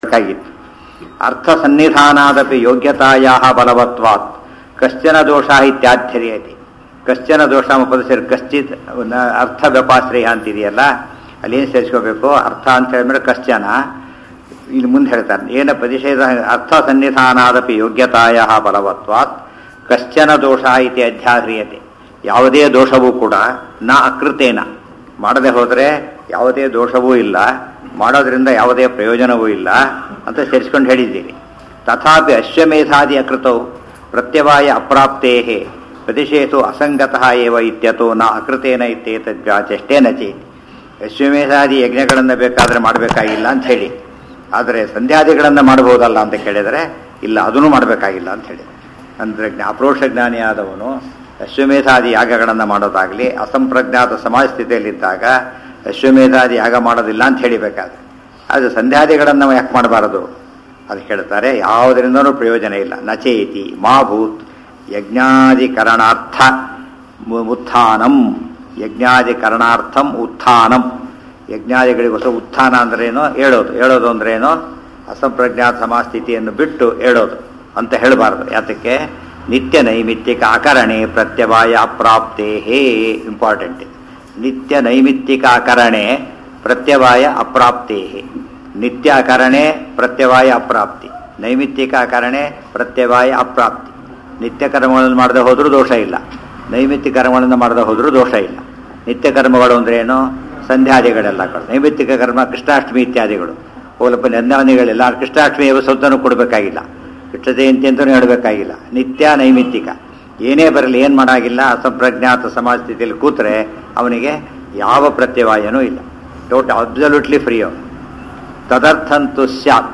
ಬೇಕಾಗಿತ್ತು. ಅರ್ಥ ಸನ್ನಿಧಾನಾದಪಿ ಯೋಗ್ಯತಾಯಾಹ ಬಲವತ್ವಾತ್ ಕಶ್ಚನ ದೋಷ ಇತ್ಯಾಧ್ಯರ್ಯತೆ. ಕಶ್ಚನ ದೋಷ ಪದಸೇರಿ ಕಶ್ಚಿತ್ ಅರ್ಥ ವ್ಯಪಾಶ್ರಯ ಅಂತಿದೆಯಲ್ಲ, ಅಲ್ಲೇನು ಸೇರಿಸ್ಕೋಬೇಕು? ಅರ್ಥ ಅಂತ ಹೇಳಿದ್ರೆ ಕಶ್ಚನ. ಇಲ್ಲಿ ಮುಂದೆ ಹೇಳ್ತಾರೆ ಏನ ಪ್ರತಿಷೇಧ ಅರ್ಥ ಸನ್ನಿಧಾನಾದಪಿ ಯೋಗ್ಯತಾಯಾಹ ಬಲವತ್ವಾತ್ ಕಶ್ಚನ ದೋಷ ಇತಿ ಅಧ್ಯಾಹ್ರಿಯತೆ. ಯಾವುದೇ ದೋಷವೂ ಕೂಡ ನ ಅಕೃತೇನ, ಮಾಡದೆ ಹೋದರೆ ಯಾವುದೇ ದೋಷವೂ ಇಲ್ಲ, ಮಾಡೋದ್ರಿಂದ ಯಾವುದೇ ಪ್ರಯೋಜನವೂ ಇಲ್ಲ ಅಂತ ಸೇರಿಸ್ಕೊಂಡು ಹೇಳಿದ್ದೀರಿ. ತಥಾಪಿ ಅಶ್ವಮೇಧಾದಿ ಅಕೃತವು ಪ್ರತ್ಯವಾಯ ಅಪ್ರಾಪ್ತೇ ಪ್ರತಿಷೇಧು ಅಸಂಗತಃ ಏವ ಇತ್ಯತೋ ನ ಅಕೃತೇನ ಇತ್ಯೇತದ್ವಾಚಷ್ಟೇನ ಚೇತಿ. ಅಶ್ವಮೇಧಾದಿ ಯಜ್ಞಗಳನ್ನು ಬೇಕಾದರೆ ಮಾಡಬೇಕಾಗಿಲ್ಲ ಅಂತ ಹೇಳಿ, ಆದರೆ ಸಂಧ್ಯಾದಿಗಳನ್ನು ಮಾಡಬಹುದಲ್ಲ ಅಂತ ಕೇಳಿದರೆ ಇಲ್ಲ, ಅದನ್ನು ಮಾಡಬೇಕಾಗಿಲ್ಲ ಅಂತ ಹೇಳಿ. ಅಂದರೆ ಅಪ್ರೋಕ್ಷ ಜ್ಞಾನಿಯಾದವನು ಅಶ್ವಮೇಧಾದಿ ಯಾಗಗಳನ್ನು ಮಾಡೋದಾಗಲಿ ಅಸಂಪ್ರಜ್ಞಾತ ಸಮಾಜ ಸ್ಥಿತಿಯಲ್ಲಿದ್ದಾಗ ಅಶ್ವಮೇಧಾದಿ ಯಾಗ ಮಾಡೋದಿಲ್ಲ ಅಂತ ಹೇಳಿಬೇಕಾದ್ರೆ, ಅದು ಸಂಧ್ಯಾದಿಗಳನ್ನು ಯಾಕೆ ಮಾಡಬಾರದು ಅದು ಹೇಳ್ತಾರೆ. ಯಾವುದರಿಂದನೂ ಪ್ರಯೋಜನ ಇಲ್ಲ. ನಚೇತಿ ಮಾ ಭೂತ್ ಯಜ್ಞಾಧಿಕರಣಾರ್ಥ ಉತ್ಥಾನಂ. ಯಜ್ಞಾಧಿಕರಣಾರ್ಥಂ ಉತ್ಥಾನಂ. ಯಜ್ಞಾದಿಗಳಿಗೋಸ್ಕರ ಉತ್ಥಾನ ಅಂದ್ರೇನೋ ಹೇಳೋದು, ಹೇಳೋದು ಅಂದ್ರೇನೋ ಅಸಂಪ್ರಜ್ಞಾತ ಸಮಾಜ ಸ್ಥಿತಿಯನ್ನು ಬಿಟ್ಟು ಹೇಳೋದು ಅಂತ ಹೇಳಬಾರ್ದು. ಯಾತಕ್ಕೆ? ನಿತ್ಯ ನೈಮಿತ್ತಿಕ ಅಕರಣೆ ಪ್ರತ್ಯವಾಯ ಅಪ್ರಾಪ್ತೇ. ಇಂಪಾರ್ಟೆಂಟ್. ನಿತ್ಯ ನೈಮಿತ್ತಿಕ ಅಕರಣೆ ಪ್ರತ್ಯವಾಯ ಅಪ್ರಾಪ್ತೇ. ನಿತ್ಯ ಅಕರಣೆ ಪ್ರತ್ಯವಾಯ ಅಪ್ರಾಪ್ತಿ, ನೈಮಿತ್ತಿಕ ಅಕರಣೆ ಪ್ರತ್ಯವಾಯ ಅಪ್ರಾಪ್ತಿ. ನಿತ್ಯ ಕರ್ಮಗಳನ್ನು ಮಾಡದೆ ಹೋದರೂ ದೋಷ ಇಲ್ಲ, ನೈಮಿತ್ತಿಕ ಕರ್ಮಗಳನ್ನು ಮಾಡದೆ ಹೋದರೂ ದೋಷ ಇಲ್ಲ. ನಿತ್ಯ ಕರ್ಮಗಳು ಅಂದ್ರೆ ಏನು? ಸಂಧ್ಯಾದಿಗಳೆಲ್ಲ ಕಡೆ. ನೈಮಿತ್ತಿಕ ಕರ್ಮ ಕೃಷ್ಣಾಷ್ಟಮಿ ಇತ್ಯಾದಿಗಳು. ಹೋಲಪ್ಪ ನಂದಾವನಿಗಳೆಲ್ಲ ಕೃಷ್ಣಾಷ್ಟಮಿ ಸ್ವತ್ತನ್ನು ಕೊಡಬೇಕಾಗಿಲ್ಲ, ಕೃಷ್ಣ ಜಯಂತಿ ಅಂತಲೂ ಹೇಳಬೇಕಾಗಿಲ್ಲ. ನಿತ್ಯ ನೈಮಿತ್ತಿಕ ಏನೇ ಬರಲಿ ಏನು ಮಾಡಾಗಿಲ್ಲ. ಅಸಂಪ್ರಜ್ಞಾತ ಸಮಾಜ ಸ್ಥಿತಿಯಲ್ಲಿ ಕೂತ್ರೆ ಅವನಿಗೆ ಯಾವ ಪ್ರತ್ಯವಾಯನೂ ಇಲ್ಲ. Total absolutely free. ತದರ್ಥಂತು ಸ್ಯಾತ್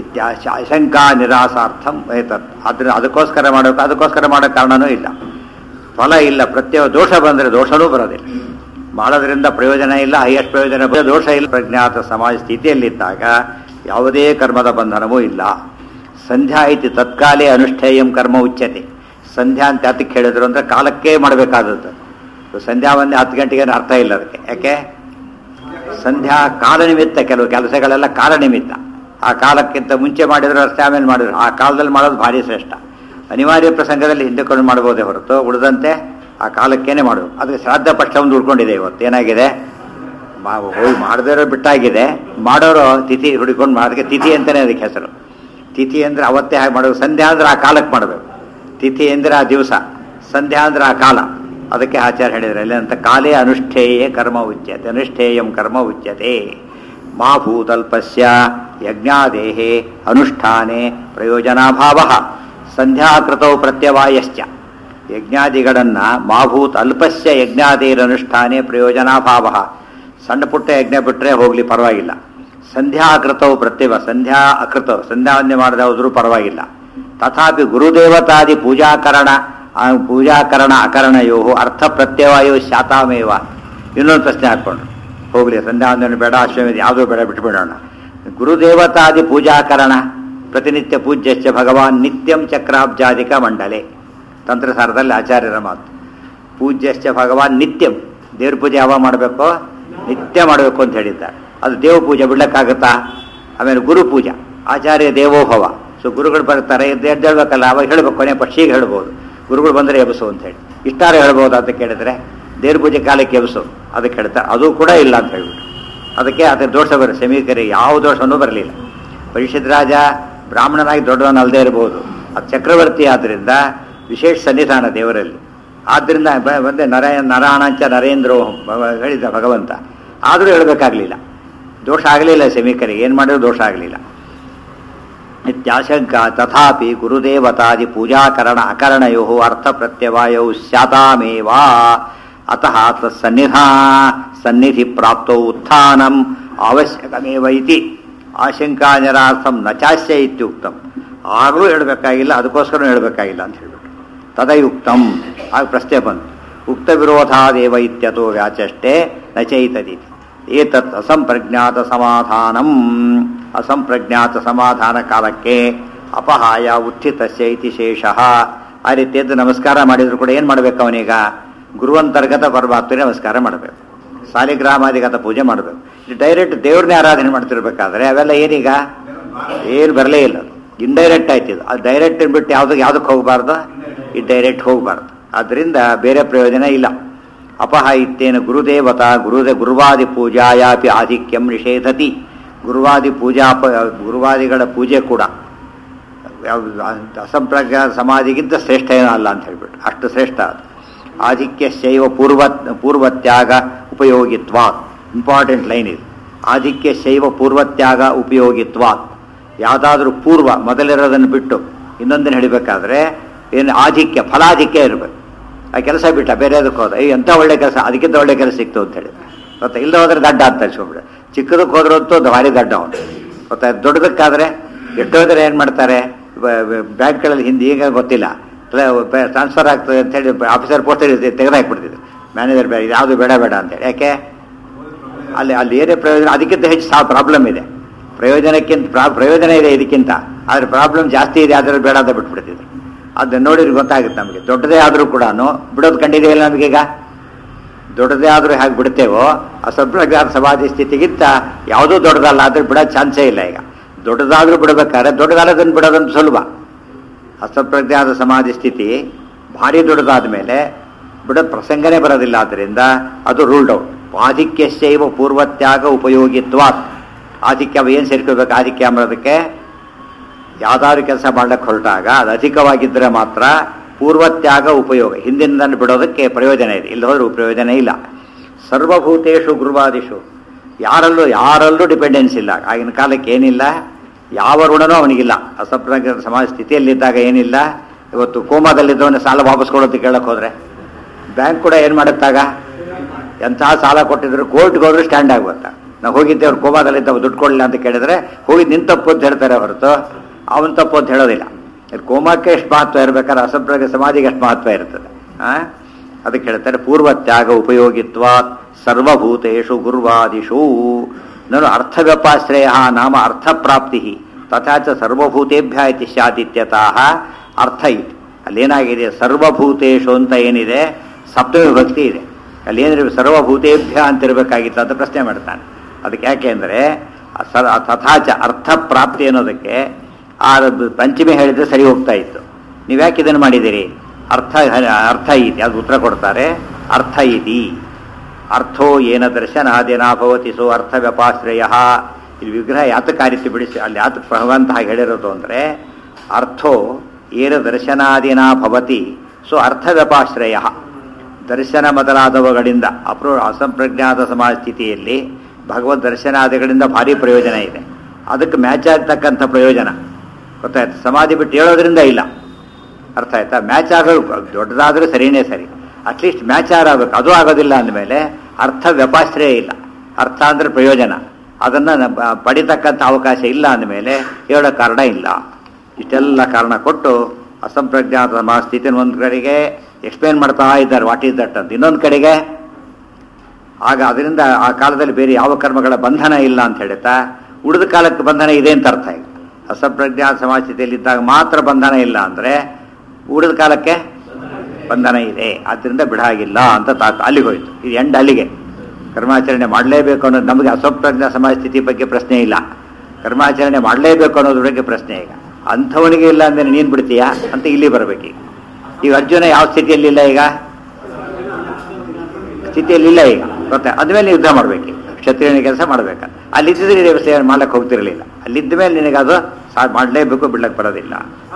ಆಶಂಕಾ ನಿರಾಸಾರ್ಥಂ ಏತತ್. ಆದ್ರೆ ಅದಕ್ಕೋಸ್ಕರ ಮಾಡೋ ಕಾರಣನೂ ಇಲ್ಲ, ಫಲ ಇಲ್ಲ. ದೋಷ ಬಂದರೆ ದೋಷನೂ ಬರೋದಿಲ್ಲ, ಮಾಡೋದ್ರಿಂದ ಪ್ರಯೋಜನ ಇಲ್ಲ. ಹೈಯೆಸ್ಟ್ ಪ್ರಯೋಜನ ದೋಷ ಇಲ್ಲ. ಪ್ರಜ್ಞಾತ ಸಮಾಜ ಸ್ಥಿತಿಯಲ್ಲಿದ್ದಾಗ ಯಾವುದೇ ಕರ್ಮದ ಬಂಧನವೂ ಇಲ್ಲ. ಸಂಧ್ಯಾ ಇತಿ ತತ್ಕಾಲೇ ಅನುಷ್ಠೇಯಂ ಕರ್ಮ ಉಚ್ಯತೆ. ಸಂಧ್ಯಾ ಅಂತ ಹತ್ತಕ್ಕೆ ಹೇಳಿದ್ರು ಅಂದ್ರೆ ಕಾಲಕ್ಕೆ ಮಾಡಬೇಕಾದದ್ದು. ಸಂಧ್ಯಾ ಒಂದೇ 10 ಗಂಟೆಗೆ ಅರ್ಥ ಇಲ್ಲ ಅದಕ್ಕೆ. ಯಾಕೆ? ಸಂಧ್ಯಾ ಕಾಲ ನಿಮಿತ್ತ. ಕೆಲವು ಕೆಲಸಗಳೆಲ್ಲ ಕಾಲ ನಿಮಿತ್ತ. ಆ ಕಾಲಕ್ಕಿಂತ ಮುಂಚೆ ಮಾಡಿದ್ರು ಅಷ್ಟೇ, ಆಮೇಲೆ ಮಾಡಿದ್ರು. ಆ ಕಾಲದಲ್ಲಿ ಮಾಡೋದು ಭಾರಿ ಶ್ರೇಷ್ಠ. ಅನಿವಾರ್ಯ ಪ್ರಸಂಗದಲ್ಲಿ ಹಿಂದೆಕೊಂಡು ಮಾಡ್ಬೋದೇ ಹೊರತು ಉಳಿದಂತೆ ಆ ಕಾಲಕ್ಕೇನೆ ಮಾಡಬೇಕು. ಆದರೆ ಶ್ರಾದ್ದ ಪಕ್ಷ ಒಂದು ಉಳ್ಕೊಂಡಿದೆ. ಇವತ್ತು ಏನಾಗಿದೆ? ಹೋಗಿ ಮಾಡದಿರೋ ಬಿಟ್ಟಾಗಿದೆ. ಮಾಡೋರು ತಿಥಿ ಹುಡುಕೊಂಡು ಮಾಡೋದಕ್ಕೆ ತಿಥಿ ಅಂತಲೇ ಅದಕ್ಕೆ ಹೆಸರು. ತಿಥಿ ಅಂದರೆ ಅವತ್ತೇ ಹಾಗೆ ಮಾಡಬೇಕು. ಸಂಧ್ಯಾ ಅಂದ್ರೆ ಆ ಕಾಲಕ್ಕೆ ಮಾಡಬೇಕು. ತಿಥಿ ಅಂದರೆ ಆ ದಿವಸ, ಸಂಧ್ಯಾ ಅಂದ್ರೆ ಆ ಕಾಲ. ಅದಕ್ಕೆ ಆಚಾರ್ಯ ಹೇಳಿದ್ರೆ ಅಲ್ಲಿ ಅಂತ ಕಾಲೇ ಅನುಷ್ಠೇಯ ಕರ್ಮ ಉಚ್ಯತೆ. ಅನುಷ್ಠೇಯಂ ಕರ್ಮ ಉಚ್ಯತೆ. ಮಾ ಭೂತಲ್ಪಸ್ಯ ಯಜ್ಞಾದೇಹೇ ಅನುಷ್ಠಾನೆ ಪ್ರಯೋಜನಾಭಾವ ಸಂಧ್ಯಾಕೃತೌ ಪ್ರತ್ಯವಾಯಶ್ಚ. ಯಜ್ಞಾದಿಗಳನ್ನು ಮಾಭೂತ್ ಅಲ್ಪಸ್ಯ ಯಜ್ಞಾದೇರನುಷ್ಠಾನೆ ಪ್ರಯೋಜನಾಭಾವ. ಸಣ್ಣ ಪುಟ್ಟ ಯಜ್ಞ ಬಿಟ್ಟರೆ ಹೋಗಲಿ ಪರವಾಗಿಲ್ಲ. ಸಂಧ್ಯಾಕೃತವು ಸಂಧ್ಯಾ ಅಕೃತವು ಸಂಧ್ಯಾವಂದನೆ ಮಾಡದೆ ಹೋದ್ರೂ ಪರವಾಗಿಲ್ಲ. ತಥಾಪಿ ಗುರುದೇವತಾದಿ ಪೂಜಾಕರಣ ಅಕರಣಯೋ ಅರ್ಥ ಪ್ರತ್ಯವಾಯೋ ಶಾತಾಮೇವ. ಇನ್ನೊಂದು ಪ್ರಶ್ನೆ ಹಾಕ್ಕೊಂಡ್ರು. ಹೋಗಲಿ ಸಂಧ್ಯಾವಂದನೆ ಬೇಡ, ಅಶ್ವಮೇಧ ಯಾವುದೂ ಬೇಡ, ಬಿಟ್ಟುಬಿಡೋಣ. ಗುರುದೇವತಾದಿ ಪೂಜಾಕರಣ ಪ್ರತಿನಿತ್ಯ ಪೂಜ್ಯಶ್ಚ ಭಗವಾನ್ ನಿತ್ಯಂ ಚಕ್ರಾಬ್ಜಾದಿಕ ಮಂಡಲೆ. ತಂತ್ರಸಾರದಲ್ಲಿ ಆಚಾರ್ಯರ ಮಾತು. ಪೂಜ್ಯಶ್ಚ ಭಗವಾನ್ ನಿತ್ಯಂ. ದೇವ್ರ ಪೂಜೆ ಯಾವಾಗ ಮಾಡಬೇಕು? ನಿತ್ಯ ಮಾಡಬೇಕು ಅಂತ ಹೇಳಿದ್ದಾರೆ. ಅದು ದೇವ ಪೂಜೆ ಬಿಡ್ಲಕ್ಕಾಗತ್ತಾ? ಆಮೇಲೆ ಗುರು ಪೂಜಾ, ಆಚಾರ್ಯ ದೇವೋಭವ. ಸೊ ಗುರುಗಳು ಬರ್ತಾರೆ, ಎದ್ದೇಳ್ಬೇಕಲ್ಲ, ಅವಾಗ ಹೇಳ್ಬೇಕು. ಕೊನೆ ಪಕ್ಷಿಗೆ ಹೇಳ್ಬೋದು, ಗುರುಗಳು ಬಂದರೆ ಎಬಸು ಅಂತ ಹೇಳಿ. ಇಷ್ಟಾರ ಹೇಳ್ಬೋದು ಅಂತ ಕೇಳಿದ್ರೆ ದೇವ್ರ ಪೂಜೆ ಕಾಲಕ್ಕೆ ಎಬಸು ಅದಕ್ಕೆ ಹೇಳ್ತಾರೆ. ಅದು ಕೂಡ ಇಲ್ಲ ಅಂತ ಹೇಳ್ಬಿಟ್ಟು ಅದಕ್ಕೆ ಅದರ ದೋಷ ಬರುತ್ತೆ. ಸಮೀಕರಿ ಯಾವ ದೋಷವೂ ಬರಲಿಲ್ಲ. ಪರಿಷತ್ ರಾಜ ಬ್ರಾಹ್ಮಣನಾಗಿ ದೊಡ್ಡವನಲ್ಲದೆ ಇರಬಹುದು, ಅದು ಚಕ್ರವರ್ತಿ ಆದ್ದರಿಂದ ವಿಶೇಷ ಸನ್ನಿಧಾನ ದೇವರಲ್ಲಿ. ಆದ್ದರಿಂದ ಬಂದೆ ನರಾಣಂಚ ನರೇಂದ್ರೋ ಹೇಳಿದ ಭಗವಂತ. ಆದರೂ ಹೇಳಬೇಕಾಗಲಿಲ್ಲ, ದೋಷ ಆಗಲಿಲ್ಲ. ಸಮೀಕರಿಗೆ ಏನು ಮಾಡಿದ್ರು ದೋಷ ಆಗಲಿಲ್ಲ. ಇತ್ಯಾಶಂಕ ತಥಾಪಿ ಗುರುದೇವತಾದಿ ಪೂಜಾಕರಣ ಅಕರಣಯೋ ಅರ್ಥ ಪ್ರತ್ಯವಾಯೌ ಸ್ಯಾತಾಮೇವ. ಅತಃ ಸನ್ನಿಧಿ ಪ್ರಾಪ್ತೌ ಉತ್ಥಾನಂ ಅವಶ್ಯಕಮೇವ ಇತಿ ಆಶಂಕಾ ನಿರಾರ್ಥಂ ನ ಚಾಸ್ಯ ಇತ್ಯುಕ್ತಂ. ಆಗಲೂ ಹೇಳಬೇಕಾಗಿಲ್ಲ, ಅದಕ್ಕೋಸ್ಕರ ಹೇಳಬೇಕಾಗಿಲ್ಲ ಅಂತ ಹೇಳ್ಬಿಟ್ಟು ತದಯುಕ್ತಂ. ಆಗ ಪ್ರಶ್ನೆ ಬಂತು. ಉಕ್ತ ವಿರೋಧಾದೇವ ಇತ್ಯತೋ ವ್ಯಾಚಷ್ಟೇ ನ ಚೈತದಿತಿ. ಏತತ್ ಅಸಂಪ್ರಜ್ಞಾತ ಸಮಾಧಾನಂ. ಅಸಂಪ್ರಜ್ಞಾತ ಸಮಾಧಾನ ಕಾಲಕ್ಕೆ ಅಪಹಾಯ ಉತ್ಥಿತಸ್ಯ ಇತಿ ಶೇಷಃ. ಆ ರೀತಿಯದ್ದು ನಮಸ್ಕಾರ ಮಾಡಿದ್ರು ಕೂಡ ಏನು ಮಾಡಬೇಕು? ಅವನೀಗ ಗುರುವಂತರ್ಗತ ಪರಮಾತ್ಮನೇ ನಮಸ್ಕಾರ ಮಾಡಬೇಕು. ಸಾಲಿಗ್ರಾಮಾದಿಗತ ಪೂಜೆ ಮಾಡಬೇಕು. ಡೈರೆಕ್ಟ್ ದೇವ್ರನ್ನೇ ಆರಾಧನೆ ಮಾಡ್ತಿರ್ಬೇಕಾದ್ರೆ ಅವೆಲ್ಲ ಏನೀಗ ಏನು ಬರಲೇ ಇಲ್ಲ. ಇಂಡೈರೆಕ್ಟ್ ಆಯ್ತಿದ್ದು ಅದು ಡೈರೆಕ್ಟ್ ಬಿಟ್ಟು ಯಾವುದಕ್ಕೆ ಹೋಗಬಾರ್ದು, ಈ ಡೈರೆಕ್ಟ್ ಹೋಗಬಾರ್ದು. ಆದ್ದರಿಂದ ಬೇರೆ ಪ್ರಯೋಜನ ಇಲ್ಲ. ಅಪಹ ಇತ್ತೇನು ಗುರುದೇವತಾ ಗುರುವಾದಿ ಪೂಜಾಯಾಪಿ ಆಧಿಕ್ಯಂ ನಿಷೇಧತಿ. ಗುರುವಾದಿಗಳ ಪೂಜೆ ಕೂಡ ಅಸಂಪ್ರಜ್ಞಾತ ಸಮಾಧಿಗಿಂತ ಶ್ರೇಷ್ಠ ಏನೂ ಅಲ್ಲ ಅಂತ ಹೇಳ್ಬಿಟ್ಟು ಅಷ್ಟು ಶ್ರೇಷ್ಠ ಅದು. ಆಧಿಕ್ಯಶೈವ ಪೂರ್ವತ್ಯಾಗ ಉಪಯೋಗಿತ್ವಾತ್. ಇಂಪಾರ್ಟೆಂಟ್ ಲೈನ್ ಇದು. ಆಧಿಕ್ಯಶೈವ ಪೂರ್ವತ್ಯಾಗ ಉಪಯೋಗಿತ್ವಾತ್. ಯಾವುದಾದ್ರೂ ಪೂರ್ವ ಮೊದಲಿರೋದನ್ನು ಬಿಟ್ಟು ಇನ್ನೊಂದನ್ನು ಹಿಡಿಬೇಕಾದ್ರೆ ಏನು ಆಧಿಕ್ಯ ಫಲಾಧಿಕ್ಯ ಇರಬೇಕು. ಆ ಕೆಲಸ ಬಿಟ್ಟ ಬೇರೆ ಅದಕ್ಕೆ ಹೋದ ಎಂಥ ಒಳ್ಳೆ ಕೆಲಸ, ಅದಕ್ಕಿಂತ ಒಳ್ಳೆ ಕೆಲಸ ಸಿಕ್ತು ಅಂತ ಹೇಳಿ ಗೊತ್ತಾ. ಇಲ್ಲದೆ ಹೋದ್ರೆ ದಡ್ಡ ಅಂತ ಅನ್ಸ್ಕೊಂಡ್ಬಿಡ. ಚಿಕ್ಕದಕ್ಕೆ ಹೋದ್ರಂತೂ ಭಾರಿ ದಡ್ಡ ಅವನು ಗೊತ್ತಾ. ದೊಡ್ಡದಕ್ಕಾದ್ರೆ ಎಷ್ಟೋದ್ರೆ ಏನು ಮಾಡ್ತಾರೆ, ಬ್ಯಾಂಕ್ಗಳಲ್ಲಿ ಹಿಂದೆ ಈಗ ಗೊತ್ತಿಲ್ಲ ಟ್ರಾನ್ಸ್ಫರ್ ಆಗ್ತದೆ ಅಂತೇಳಿ ಆಫೀಸರ್ ಪೋಸ್ಟ್ ತೆಗೆದಾಕ್ಬಿಡ್ತಿದ್ರು. ಮ್ಯಾನೇಜರ್ ಬೇಡ, ಯಾವುದು ಬೇಡ ಅಂತೇಳಿ. ಯಾಕೆ ಅಲ್ಲಿ ಏನೇ ಪ್ರಯೋಜನ, ಅದಕ್ಕಿಂತ ಹೆಚ್ಚು ಪ್ರಾಬ್ಲಮ್ ಇದೆ. ಪ್ರಯೋಜನ ಇದೆ ಇದಕ್ಕಿಂತ, ಆದರೆ ಪ್ರಾಬ್ಲಮ್ ಜಾಸ್ತಿ ಇದೆ, ಅದರಲ್ಲಿ ಬೇಡ ಅಂತ ಬಿಟ್ಬಿಡ್ತಿದ್ರು. ಅದನ್ನ ನೋಡಿದ್ರೆ ಗೊತ್ತಾಗುತ್ತೆ ನಮಗೆ. ದೊಡ್ಡದೇ ಆದರೂ ಕೂಡ ಬಿಡೋದು ಕಂಡಿದೆಯಲ್ಲ ನಮಗೀಗ. ದೊಡ್ಡದೇ ಆದರೂ ಹೇಗೆ ಬಿಡ್ತೇವೋ ಅಸಂಪ್ರಜ್ಞಾತ ಸಮಾಧಿ ಸ್ಥಿತಿಗಿಂತ ಯಾವುದೂ ದೊಡ್ಡದಲ್ಲ, ಆದರೆ ಬಿಡೋ ಚಾನ್ಸೇ ಇಲ್ಲ. ಈಗ ದೊಡ್ಡದಾದರೂ ಬಿಡಬೇಕಾದ್ರೆ ದೊಡ್ಡದಾದನ್ನು ಬಿಡೋದಂತ ಸುಲಭ. ಅಸಂಪ್ರಜ್ಞಾತ ಸಮಾಧಿ ಸ್ಥಿತಿ ಭಾರಿ ದೊಡ್ಡದಾದ ಮೇಲೆ ಬಿಡೋದು ಪ್ರಸಂಗನೇ ಬರೋದಿಲ್ಲ. ಆದ್ದರಿಂದ ಅದು ರೂಲ್ಡ್ ಔಟ್. ಆಧಿಕ್ಯಶೈವ ಪೂರ್ವತ್ಯಾಗ ಉಪಯೋಗಿತ್ವಾತ್. ಆಧಿಕ್ಯ ಏನು ಸೇರ್ಕೋಬೇಕು, ಆಧಿಕ್ಯ ಅಂಬರೋದಕ್ಕೆ ಯಾವುದಾದ್ರು ಕೆಲಸ ಮಾಡ್ಲಿಕ್ಕೆ ಹೊರಟಾಗ ಅದು ಅಧಿಕವಾಗಿದ್ದರೆ ಮಾತ್ರ ಪೂರ್ವತ್ಯಾಗ ಉಪಯೋಗ. ಹಿಂದಿನದನ್ನು ಬಿಡೋದಕ್ಕೆ ಪ್ರಯೋಜನ ಇದೆ, ಇಲ್ಲ ಹೋದ್ರೆ ಪ್ರಯೋಜನ ಇಲ್ಲ. ಸರ್ವಭೂತೇಶು ಗುರುವಾದಿಷು. ಯಾರಲ್ಲೂ ಡಿಪೆಂಡೆನ್ಸ್ ಇಲ್ಲ. ಆಗಿನ ಕಾಲಕ್ಕೆ ಏನಿಲ್ಲ, ಯಾವ ಋಣನೂ ಅವನಿಗಿಲ್ಲ. ಅಸಂಪ್ರಜ್ಞಾತ ಸಮಾಜ ಸ್ಥಿತಿಯಲ್ಲಿದ್ದಾಗ ಏನಿಲ್ಲ. ಇವತ್ತು ಕೋಮಾದಲ್ಲಿದ್ದವನ್ನ ಸಾಲ ವಾಪಸ್ ಕೊಡೋದಕ್ಕೆ ಕೇಳಕ್ಕೆ ಹೋದ್ರೆ ಬ್ಯಾಂಕ್ ಕೂಡ ಏನು ಮಾಡುತ್ತಾಗ, ಎಂಥ ಸಾಲ ಕೊಟ್ಟಿದ್ರು ಕೋರ್ಟ್ಗೆ ಹೋದ್ರೆ ಸ್ಟ್ಯಾಂಡ್ ಆಗುತ್ತಾ. ನಾವು ಹೋಗಿದ್ದೆ ಅವ್ರು ಕೋಮಾದಲ್ಲಿದ್ದವ ದುಡ್ಡು ಕೊಡಲಿಲ್ಲ ಅಂತ ಕೇಳಿದ್ರೆ ಹೋಗಿದ್ದು ನಿನ್ನ ತಪ್ಪು ಅಂತ ಹೇಳ್ತಾರೆ ಹೊರತು ಅವನ ತಪ್ಪು ಅಂತ ಹೇಳೋದಿಲ್ಲ. ಕೋಮಕ್ಕೆ ಎಷ್ಟು ಮಹತ್ವ ಇರ್ಬೇಕಾದ್ರೆ ಅಸಂಪ್ರಜ್ಞಾತ ಸಮಾಧಿಗೆ ಎಷ್ಟು ಮಹತ್ವ ಇರ್ತದೆ. ಅದಕ್ಕೆ ಹೇಳ್ತಾರೆ ಪೂರ್ವತ್ಯಾಗ ಉಪಯೋಗಿತ್ವಾತ್ ಸರ್ವಭೂತೇಷು ಗುರುವಾದಿಷು. ನಾನು ಅರ್ಥವ್ಯಪಾಶ್ರಯ ನಾಮ ಅರ್ಥಪ್ರಾಪ್ತಿ ತಥಾ ಚ ಸರ್ವಭೂತೇಭ್ಯ ಇತಿ ಸ್ಯಾದಿತ್ಯತಃ ಅರ್ಥ ಇತಿ. ಅಲ್ಲೇನಾಗಿದೆ, ಸರ್ವಭೂತೇಷು ಅಂತ ಏನಿದೆ ಸಪ್ತಮಿ ವಿಭಕ್ತಿ ಇದೆ. ಅಲ್ಲೇನಿದೆ ಸರ್ವಭೂತೇಭ್ಯ ಅಂತಿರಬೇಕಾಗಿತ್ತು ಅಂತ ಪ್ರಶ್ನೆ ಮಾಡ್ತಾನೆ. ಅದಕ್ಕೆ ಯಾಕೆ ಅಂದರೆ ತಥಾಚ ಅರ್ಥಪ್ರಾಪ್ತಿ ಅನ್ನೋದಕ್ಕೆ ಆ ಪಂಚಮಿ ಹೇಳಿದ್ರೆ ಸರಿ ಹೋಗ್ತಾ ಇತ್ತು. ನೀವು ಯಾಕೆ ಇದನ್ನು ಮಾಡಿದ್ದೀರಿ, ಅರ್ಥ ಇತಿ, ಅದು ಉತ್ತರ ಕೊಡ್ತಾರೆ. ಅರ್ಥ ಇತಿ ಅರ್ಥೋ ಏನ ದರ್ಶನಾದಿನ ಭವತಿ ಸೋ ಅರ್ಥ ವ್ಯಪಾಶ್ರಯ. ಇಲ್ಲಿ ವಿಗ್ರಹ ಯಾತಕಾರಿತು ಬಿಡಿಸಿ ಅಲ್ಲಿ ಯಾತಕ್ಕೆ ಭಗವಂತ ಹಾಗೆ ಹೇಳಿರೋದು ಅಂದರೆ ಅರ್ಥೋ ಏನ ದರ್ಶನಾದಿನ ಭವತಿ ಸೊ ಅರ್ಥ ವ್ಯಪಾಶ್ರಯ. ದರ್ಶನ ಮೊದಲಾದವುಗಳಿಂದ ಅಸಂಪ್ರಜ್ಞಾತ ಸಮಾಜ ಸ್ಥಿತಿಯಲ್ಲಿ ಭಗವದ್ ದರ್ಶನಾದಿಗಳಿಂದ ಭಾರಿ ಪ್ರಯೋಜನ ಇದೆ. ಅದಕ್ಕೆ ಮ್ಯಾಚ್ ಆಗ್ತಕ್ಕಂಥ ಪ್ರಯೋಜನ ಗೊತ್ತಾಯ್ತು. ಸಮಾಧಿ ಬಿಟ್ಟು ಹೇಳೋದ್ರಿಂದ ಇಲ್ಲ. ಅರ್ಥ ಆಯ್ತಾ. ಮ್ಯಾಚ್ ಆಗೋದು ದೊಡ್ಡದಾದರೂ ಸರಿಯೇ ಸರಿ, ಅಟ್ಲೀಸ್ಟ್ ಮ್ಯಾಚ್ ಆಗಬೇಕು. ಅದು ಆಗೋದಿಲ್ಲ ಅಂದಮೇಲೆ ಅರ್ಥ ವ್ಯಪಾಶ್ರಯ ಇಲ್ಲ. ಅರ್ಥ ಅಂದರೆ ಪ್ರಯೋಜನ, ಅದನ್ನು ಪಡಿತಕ್ಕಂಥ ಅವಕಾಶ ಇಲ್ಲ ಅಂದಮೇಲೆ ಹೇಳೋ ಕಾರಣ ಇಲ್ಲ. ಇಷ್ಟೆಲ್ಲ ಕಾರಣ ಕೊಟ್ಟು ಅಸಂಪ್ರಜ್ಞಾತ ಸಮಾಜ ಸ್ಥಿತಿನ ಒಂದು ಕಡೆಗೆ ಎಕ್ಸ್ಪ್ಲೇನ್ ಮಾಡ್ತಾ ಇದ್ದಾರೆ ವಾಟ್ ಈಸ್ ದಟ್ ಅಂತ. ಇನ್ನೊಂದು ಕಡೆಗೆ ಆಗ ಅದರಿಂದ ಆ ಕಾಲದಲ್ಲಿ ಬೇರೆ ಯಾವ ಕರ್ಮಗಳ ಬಂಧನ ಇಲ್ಲ ಅಂತ ಹೇಳ್ತಾ ಉಳಿದ ಕಾಲಕ್ಕೆ ಬಂಧನ ಇದೆ ಅಂತ ಅರ್ಥ. ಈಗ ಅಸಂಪ್ರಜ್ಞಾತ ಸಮಾಜ ಸ್ಥಿತಿಯಲ್ಲಿದ್ದಾಗ ಮಾತ್ರ ಬಂಧನ ಇಲ್ಲ ಅಂದರೆ ಉಳಿದ ಕಾಲಕ್ಕೆ ಬಂಧನ ಇದೆ, ಆದ್ದರಿಂದ ಬಿಡಾಗಿಲ್ಲ ಅಂತ ಅಲ್ಲಿಗೆ ಹೋಯ್ತು. ಇದು ಎಂಡ್ ಅಲ್ಲಿಗೆ. ಕರ್ಮಾಚರಣೆ ಮಾಡಲೇಬೇಕು ಅನ್ನೋದು ನಮಗೆ ಅಸಂಪ್ರಜ್ಞಾತ ಸಮಾಜ ಸ್ಥಿತಿ ಬಗ್ಗೆ ಪ್ರಶ್ನೆ ಇಲ್ಲ. ಕರ್ಮಾಚರಣೆ ಮಾಡಲೇಬೇಕು ಅನ್ನೋದ್ರ ಬಗ್ಗೆ ಪ್ರಶ್ನೆ. ಈಗ ಅಂಥವನಿಗೆ ಇಲ್ಲ ಅಂದರೆ ನೀನು ಬಿಡ್ತೀಯಾ ಅಂತ ಇಲ್ಲಿ ಬರಬೇಕು. ಈಗ ಅರ್ಜುನ ಯಾವ ಸ್ಥಿತಿಯಲ್ಲಿಲ್ಲ, ಈಗ ಸ್ಥಿತಿಯಲ್ಲಿಲ್ಲ. ಈಗ ಗೊತ್ತಾ, ಅದ್ಮೇಲೆ ಯುದ್ಧ ಮಾಡಬೇಕು, ಕ್ಷತ್ರಿಯನ ಕೆಲಸ ಮಾಡ್ಬೇಕಂತ. ಅಲ್ಲಿದ್ದರೆ ಸೇವೆ ಮಾಡ್ಲಿಕ್ಕೆ ಹೋಗ್ತಿರಲಿಲ್ಲ. ಅಲ್ಲಿದ್ದ ಮೇಲೆ ನಿನಗೆ ಅದು ಮಾಡಲೇಬೇಕು, ಬಿಡ್ಲಕ್ಕೆ ಬರೋದಿಲ್ಲ.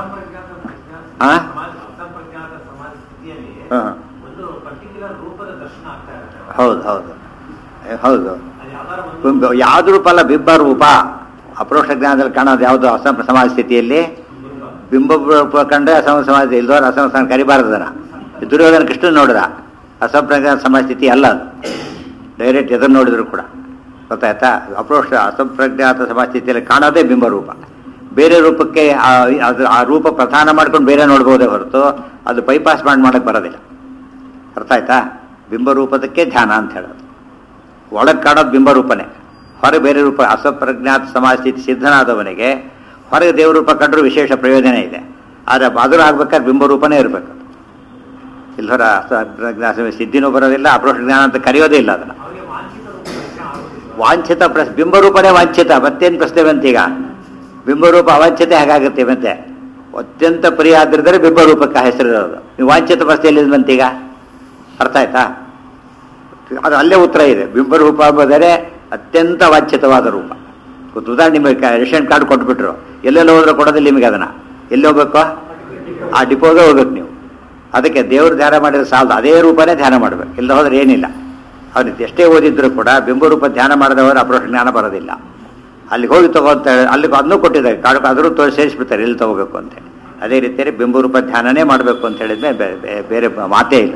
ಹೌದು ಹೌದು ಹೌದು. ಯಾವ್ದು ರೂಪ ಅಲ್ಲ, ಬಿಂಬ ರೂಪ. ಅಪರೋಕ್ಷ ಜ್ಞಾನದಲ್ಲಿ ಕಾಣೋದು ಯಾವುದು ಅಸಮ ಸಮಾಜ ಸ್ಥಿತಿಯಲ್ಲಿ ಬಿಂಬ ರೂಪ ಕಂಡ್ರೆ ಅಸಮ ಸಮಾಜ ಇಲ್ದವ್ರು ಅಸಮ ಸಮಾಜ ಕರಿಬಾರದನ. ದುರ್ಯೋಧನ ಕೃಷ್ಣ ನೋಡಿದ ಅಸಂಪ್ರಜ್ಞಾತ ಸಮಾಜ ಸ್ಥಿತಿ ಅಲ್ಲ ಅದು. ಡೈರೆಕ್ಟ್ ಎದುರು ನೋಡಿದ್ರು ಕೂಡ ಗೊತ್ತಾಯ್ತಾ. ಅಪರೋಕ್ಷ ಅಸಂಪ್ರಜ್ಞಾತ ಸಮಾಜ ಸ್ಥಿತಿಯಲ್ಲಿ ಕಾಣೋದೇ ಬಿಂಬ ರೂಪ. ಬೇರೆ ರೂಪಕ್ಕೆ ಆ ರೂಪ ಪ್ರಧಾನ ಮಾಡ್ಕೊಂಡು ಬೇರೆ ನೋಡ್ಬೋದೇ ಹೊರತು ಅದು ಬೈಪಾಸ್ ಮಾಡಕ್ಕೆ ಬರೋದಿಲ್ಲ. ಅರ್ಥ ಆಯ್ತಾ. ಬಿಂಬರೂಪದಕ್ಕೆ ಧ್ಯಾನ ಅಂತ ಹೇಳೋದು. ಒಳಗೆ ಕಾಣೋದು ಬಿಂಬರೂಪನೇ, ಹೊರಗೆ ಬೇರೆ ರೂಪ. ಅಸಂಪ್ರಜ್ಞಾತ ಸಮಾಜ ಸ್ಥಿತಿ ಸಿದ್ಧನಾದವನಿಗೆ ಹೊರಗೆ ದೇವ್ರ ರೂಪ ಕಂಡ್ರೂ ವಿಶೇಷ ಪ್ರಯೋಜನ ಇದೆ. ಆದರೆ ಅದ್ರ ಆಗ್ಬೇಕಾದ್ರೆ ಬಿಂಬರೂಪನೇ ಇರಬೇಕು. ಇಲ್ಲರ ಸಿದ್ಧಿನೂ ಬರೋದಿಲ್ಲ, ಅಪರೋಕ್ಷ ಜ್ಞಾನ ಅಂತ ಕರೆಯೋದೇ ಇಲ್ಲ ಅದನ್ನು. ವಾಂಛಿತ ಬಿಂಬರೂಪನೇ ವಾಂಛಿತ, ಮತ್ತೇನು ಪ್ರಶ್ನೆ ಬಂತೀಗ. ಬಿಂಬರೂಪ ಅವಾಂಛತೆ ಹೇಗಾಗುತ್ತೆ ಮತ್ತೆ ಅತ್ಯಂತ ಪ್ರಿಯ ಆದ್ರಿದ್ರೆ ಬಿಂಬರೂಪಕ್ಕೆ ಹೆಸರಿರೋದು. ನೀವು ವಾಂಛಿತ ಬಸ್ತಿಯಲ್ಲಿ ಬಂತೀಗ ಅರ್ಥ ಆಯ್ತಾ? ಅದು ಅಲ್ಲೇ ಉತ್ತರ ಇದೆ. ಬಿಂಬರೂಪ ಎಂಬುದರೆ ಅತ್ಯಂತ ವಾಂಛಿತವಾದ ರೂಪ. ಉದಾಹರಣೆ ನಿಮಗೆ ರೇಷನ್ ಕಾರ್ಡ್ ಕೊಟ್ಬಿಟ್ರು, ಎಲ್ಲೆಲ್ಲ ಹೋದ್ರೆ ಕೊಡೋದಿಲ್ಲ ನಿಮಗೆ. ಅದನ್ನ ಎಲ್ಲಿ ಹೋಗ್ಬೇಕು? ಆ ಡಿಪೋಗೆ ಹೋಗ್ಬೇಕು ನೀವು. ಅದಕ್ಕೆ ದೇವರು ಧ್ಯಾನ ಮಾಡಿದ್ರೆ ಸಾಲದು, ಅದೇ ರೂಪನೇ ಧ್ಯಾನ ಮಾಡಬೇಕು. ಎಲ್ಲ ಹೋದ್ರೆ ಏನಿಲ್ಲ. ಅವ್ರು ಎಷ್ಟೇ ಓದಿದ್ರು ಕೂಡ ಬಿಂಬರೂಪ ಧ್ಯಾನ ಮಾಡಿದವರು ಅಪರೋಕ್ಷ ಜ್ಞಾನ ಬರೋದಿಲ್ಲ. ಅಲ್ಲಿಗೆ ಹೋಗಿ ತಗೋಂತ ಅಲ್ಲಿಗೆ ಅದನ್ನೂ ಕೊಟ್ಟಿದ್ದಾರೆ ಕಾಡು, ಅದರೂ ಸೇರಿಸ್ಬಿಡ್ತಾರೆ ಎಲ್ಲಿ ತಗೋಬೇಕು ಅಂತೇಳಿ. ಅದೇ ರೀತಿಯಲ್ಲಿ ಬಿಂಬರೂಪ ಧ್ಯಾನನೇ ಮಾಡಬೇಕು ಅಂತ ಹೇಳಿದ್ರೆ ಬೇರೆ ಮಾತೇ ಇಲ್ಲ.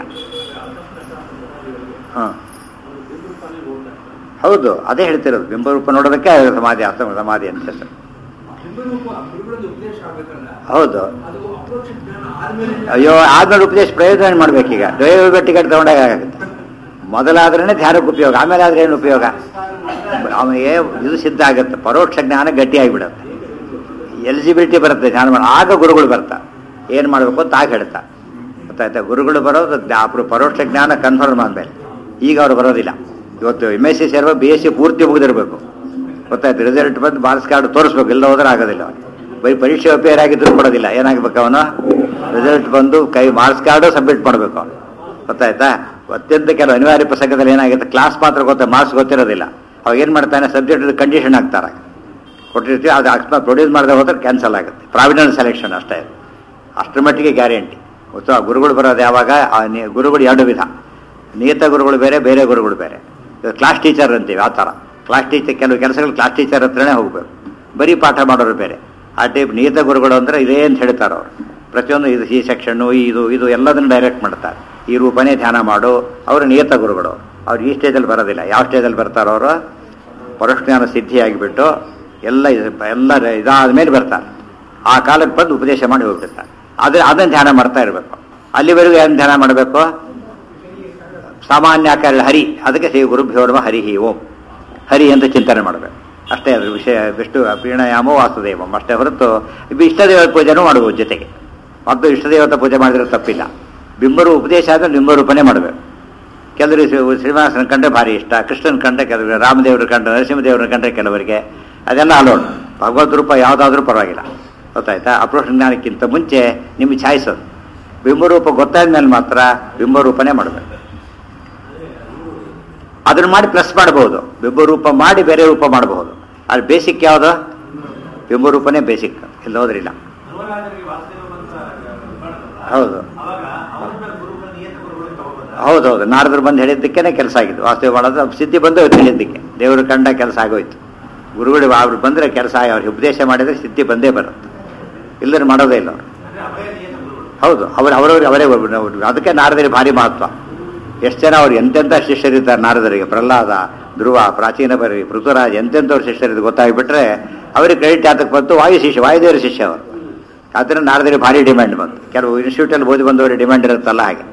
ಹಾಂ ಹೌದು, ಅದೇ ಹೇಳ್ತಿರೋದು. ಬಿಂಬರೂಪ ನೋಡೋದಕ್ಕೆ ಸಮಾಧಿ, ಸಮಾಧಿ ಅಂತ ಹೆಸರು. ಹೌದು. ಅಯ್ಯೋ ಆದ್ಮೇಲೆ ಉಪದೇಶ ಪ್ರಯೋಜನ ಮಾಡ್ಬೇಕೀಗ. ದೈವ ಟಿಕೆಟ್ ತಗೊಂಡಾಗ ಆಗುತ್ತೆ. ಮೊದಲಾದ್ರೇ ಧ್ಯಾನಕ್ಕೆ ಉಪಯೋಗ, ಆಮೇಲೆ ಆದ್ರೆ ಏನು ಉಪಯೋಗ? ಅವನಿಗೆ ಇದು ಸಿದ್ಧ ಆಗುತ್ತೆ, ಪರೋಕ್ಷ ಜ್ಞಾನ ಗಟ್ಟಿಯಾಗಿಬಿಡುತ್ತೆ, ಎಲಿಜಿಬಿಲಿಟಿ ಬರುತ್ತೆ ಧ್ಯಾನ ಮಾಡಿ. ಆಗ ಗುರುಗಳು ಬರ್ತಾರೆ, ಏನು ಮಾಡಬೇಕು ಅಂತ ಆಗ ಹೇಳ್ತಾರೆ. ಗೊತ್ತಾಯ್ತಾ? ಗುರುಗಳು ಬರೋದು ಪರೋಕ್ಷ ಜ್ಞಾನ ಕನ್ಫರ್ಮ್ ಆದಮೇಲೆ. ಈಗ ಅವ್ರು ಬರೋದಿಲ್ಲ. ಇವತ್ತು MSc ಸೇರುವ BSc ಪೂರ್ತಿ ಮುಗಿದಿರಬೇಕು. ಗೊತ್ತಾಯ್ತು? ರಿಸಲ್ಟ್ ಬಂದು ಮಾರ್ಕ್ಸ್ ಕಾರ್ಡ್ ತೋರಿಸ್ಬೇಕು, ಎಲ್ಲ ಹೋದ್ರೆ ಆಗೋದಿಲ್ಲ. ಅವನು ಬರೀ ಪರೀಕ್ಷೆ ಅಪೇರ್ ಆಗಿದ್ರು ಕೊಡೋದಿಲ್ಲ. ಏನಾಗಬೇಕು? ಅವನು ರಿಸಲ್ಟ್ ಬಂದು ಮಾರ್ಕ್ಸ್ ಕಾರ್ಡು ಸಬ್ಮಿಟ್ ಮಾಡಬೇಕು ಅವನು. ಗೊತ್ತಾಯ್ತಾ? ಅತ್ಯಂತ ಕೆಲವು ಅನಿವಾರ್ಯ ಪ್ರಸಂಗದಲ್ಲಿ ಏನಾಗುತ್ತೆ, ಕ್ಲಾಸ್ ಮಾತ್ರ ಮಾರ್ಕ್ಸ್ ಗೊತ್ತಿರೋದಿಲ್ಲ. ಅವಾಗ ಏನು ಮಾಡ್ತಾನೆ, ಸಬ್ಜೆಕ್ಟ್ ಕಂಡೀಷನ್ ಆಗ್ತಾರೆ. ಕೊಟ್ಟಿರ್ತೀವಿ, ಅದು ಅಕಸ್ಮಾತ್ ಪ್ರೊಡ್ಯೂಸ್ ಮಾಡದೆ ಹೋದ್ರೆ ಕ್ಯಾನ್ಸಲ್ ಆಗುತ್ತೆ. ಪ್ರಾವಿಡೆಂಟ್ ಸೆಲೆಕ್ಷನ್ ಅಷ್ಟೇ, ಅಷ್ಟರ ಮಟ್ಟಿಗೆ ಗ್ಯಾರಂಟಿ. ಗೊತ್ತು? ಆ ಗುರುಗಳು ಬರೋದು ಯಾವಾಗ? ಗುರುಗಳು ಎರಡು ವಿಧ, ನಿಯತ ಗುರುಗಳು ಬೇರೆ, ಬೇರೆ ಗುರುಗಳು ಬೇರೆ. ಕ್ಲಾಸ್ ಟೀಚರ್ ಅಂತೀವಿ ಆ ಥರ. ಕ್ಲಾಸ್ ಟೀಚರ್ ಕೆಲವು ಕೆಲಸಗಳು ಕ್ಲಾಸ್ ಟೀಚರ್ ಹತ್ರನೇ ಹೋಗ್ಬೇಕು, ಬರೀ ಪಾಠ ಮಾಡೋರು ಬೇರೆ. ಆ ಟೈಪ್ ನಿಯತ ಗುರುಗಳು ಅಂದರೆ ಇದೇ ಅಂತ ಹೇಳ್ತಾರೆ ಅವರು. ಪ್ರತಿಯೊಂದು ಇದು ಈ ಸೆಕ್ಷನ್ನು ಇದು ಎಲ್ಲದನ್ನು ಡೈರೆಕ್ಟ್ ಮಾಡ್ತಾರೆ. ಈ ರೂಪನೇ ಧ್ಯಾನ ಮಾಡು. ಅವರು ನಿಯತ ಗುರುಗಳು. ಅವ್ರು ಈ ಸ್ಟೇಜಲ್ಲಿ ಬರೋದಿಲ್ಲ. ಯಾವ ಸ್ಟೇಜಲ್ಲಿ ಬರ್ತಾರೋ ಅವರು? ಪರೋಕ್ಷಜ್ಞಾನ ಸಿದ್ಧಿಯಾಗಿಬಿಟ್ಟು ಎಲ್ಲ ಇದಾದ ಮೇಲೆ ಬರ್ತಾರೆ. ಆ ಕಾಲಕ್ಕೆ ಬಂದು ಉಪದೇಶ ಮಾಡಿ ಹೋಗ್ಬಿಡ್ತಾರೆ. ಆದರೆ ಅದನ್ನು ಧ್ಯಾನ ಮಾಡ್ತಾ ಇರಬೇಕು. ಅಲ್ಲಿವರೆಗೂ ಏನು ಧ್ಯಾನ ಮಾಡಬೇಕು? ಸಾಮಾನ್ಯ ಆಕಾರ ಹರಿ. ಅದಕ್ಕೆ ಶ್ರೀ ಗುರುಭ್ಯೋ ನಮಃ ಹರಿ ಓಂ, ಹರಿ ಅಂತ ಚಿಂತನೆ ಮಾಡಬೇಕು ಅಷ್ಟೇ. ಅದ್ರ ವಿಷಯ ವಿಷ್ಣು ಪ್ರೀಣಯಾಮೋ ವಾಸುದೇವಂ ಅಷ್ಟೇ ಹೊರತು ಇಷ್ಟದೇವರ ಪೂಜೆನೂ ಮಾಡಬಹುದು ಜೊತೆಗೆ. ಮತ್ತು ಇಷ್ಟದೇವತ ಪೂಜೆ ಮಾಡಿದ್ರೆ ತಪ್ಪಿಲ್ಲ. ಬಿಂಬರು ಉಪದೇಶ ಆದರೆ ಬಿಂಬರೂಪನೇ ಮಾಡಬೇಕು. ಕೆಲವರಿಗೆ ಶ್ರೀನಿವಾಸನ ಕಂಡ್ರೆ ಭಾರಿ ಇಷ್ಟ, ಕೃಷ್ಣನ ಕಂಡ್ರೆ ಕೆಲವರಿಗೆ, ರಾಮದೇವ್ರ ಕಂಡ್ರೆ, ನರಸಿಂಹದೇವ್ರನ್ನ ಕಂಡ್ರೆ ಕೆಲವರಿಗೆ, ಅದೆಲ್ಲ ಅಲೋಡ್. ಭಗವದ್ ರೂಪ ಯಾವುದಾದ್ರೂ ಪರವಾಗಿಲ್ಲ. ಗೊತ್ತಾಯ್ತಾ? ಅಪರೋಕ್ಷ ಜ್ಞಾನಕ್ಕಿಂತ ಮುಂಚೆ ನಿಮಗೆ ಛಾಯಿಸೋದು. ಬಿಂಬರೂಪ ಗೊತ್ತಾದ ಮೇಲೆ ಮಾತ್ರ ಬಿಂಬರೂಪನೇ ಮಾಡಬೇಕು. ಅದನ್ನು ಮಾಡಿ ಪ್ಲಸ್ ಮಾಡಬಹುದು. ಬಿಂಬರೂಪ ಮಾಡಿ ಬೇರೆ ರೂಪ ಮಾಡಬಹುದು. ಅಲ್ಲಿ ಬೇಸಿಕ್ ಯಾವುದು? ಬಿಂಬರೂಪನೇ ಬೇಸಿಕ್. ಎಲ್ಲ ಹೋದ್ರಿಲ್ಲ. ಹೌದು ಹೌದೌದು. ನಾರದರು ಬಂದು ಹೇಳಿದ್ದಕ್ಕೇನೆ ಕೆಲಸ ಆಗಿದ್ದು. ವಾಸ್ತವ ಮಾಡೋದು ಸಿದ್ಧಿ ಬಂದು ಹೇಳಿದ್ದಕ್ಕೆ ದೇವರು ಕಂಡ ಕೆಲಸ ಆಗೋಯ್ತು. ಗುರುಗಳು ಅವ್ರು ಬಂದರೆ ಕೆಲಸ ಆಗಿ ಅವ್ರಿಗೆ ಉಪದೇಶ ಮಾಡಿದರೆ ಸಿದ್ಧಿ ಬಂದೇ ಬರುತ್ತೆ. ಇಲ್ಲರೂ ಮಾಡೋದೇ ಇಲ್ಲ ಅವರು. ಹೌದು, ಅವರವ್ರಿಗೆ ಅವರೇ. ಅದಕ್ಕೆ ನಾರದರಿಗೆ ಭಾರಿ ಮಹತ್ವ. ಎಷ್ಟು ಜನ ಅವ್ರು ಎಂತೆಂಥ ಶಿಷ್ಯರಿದ್ದಾರೆ ನಾರದರಿಗೆ. ಪ್ರಹ್ಲಾದ, ಧ್ರುವ, ಪ್ರಾಚೀನ ಬರಿ, ಪೃಥ್ವಿರಾಜ್, ಎಂತೆಂಥವ್ರು ಶಿಷ್ಯರಿದ್ದು ಗೊತ್ತಾಗಿಬಿಟ್ರೆ ಅವರಿಗೆ ಕ್ರೆಡಿಟ್ ಯಾತಕ್ಕೆ ಬಂತು? ವಾಯುದೇವರ ಶಿಷ್ಯ ಅವರು. ಆದ್ದರಿಂದ ನಾರದರಿಗೆ ಭಾರಿ ಡಿಮ್ಯಾಂಡ್ ಬಂತು. ಕೆಲವು ಇನ್ಸ್ಟಿಟ್ಯೂಟಲ್ಲಿ ಓದಿ ಬಂದವರಿಗೆ ಡಿಮ್ಯಾಂಡ್ ಇರುತ್ತಲ್ಲ ಹಾಗೆ.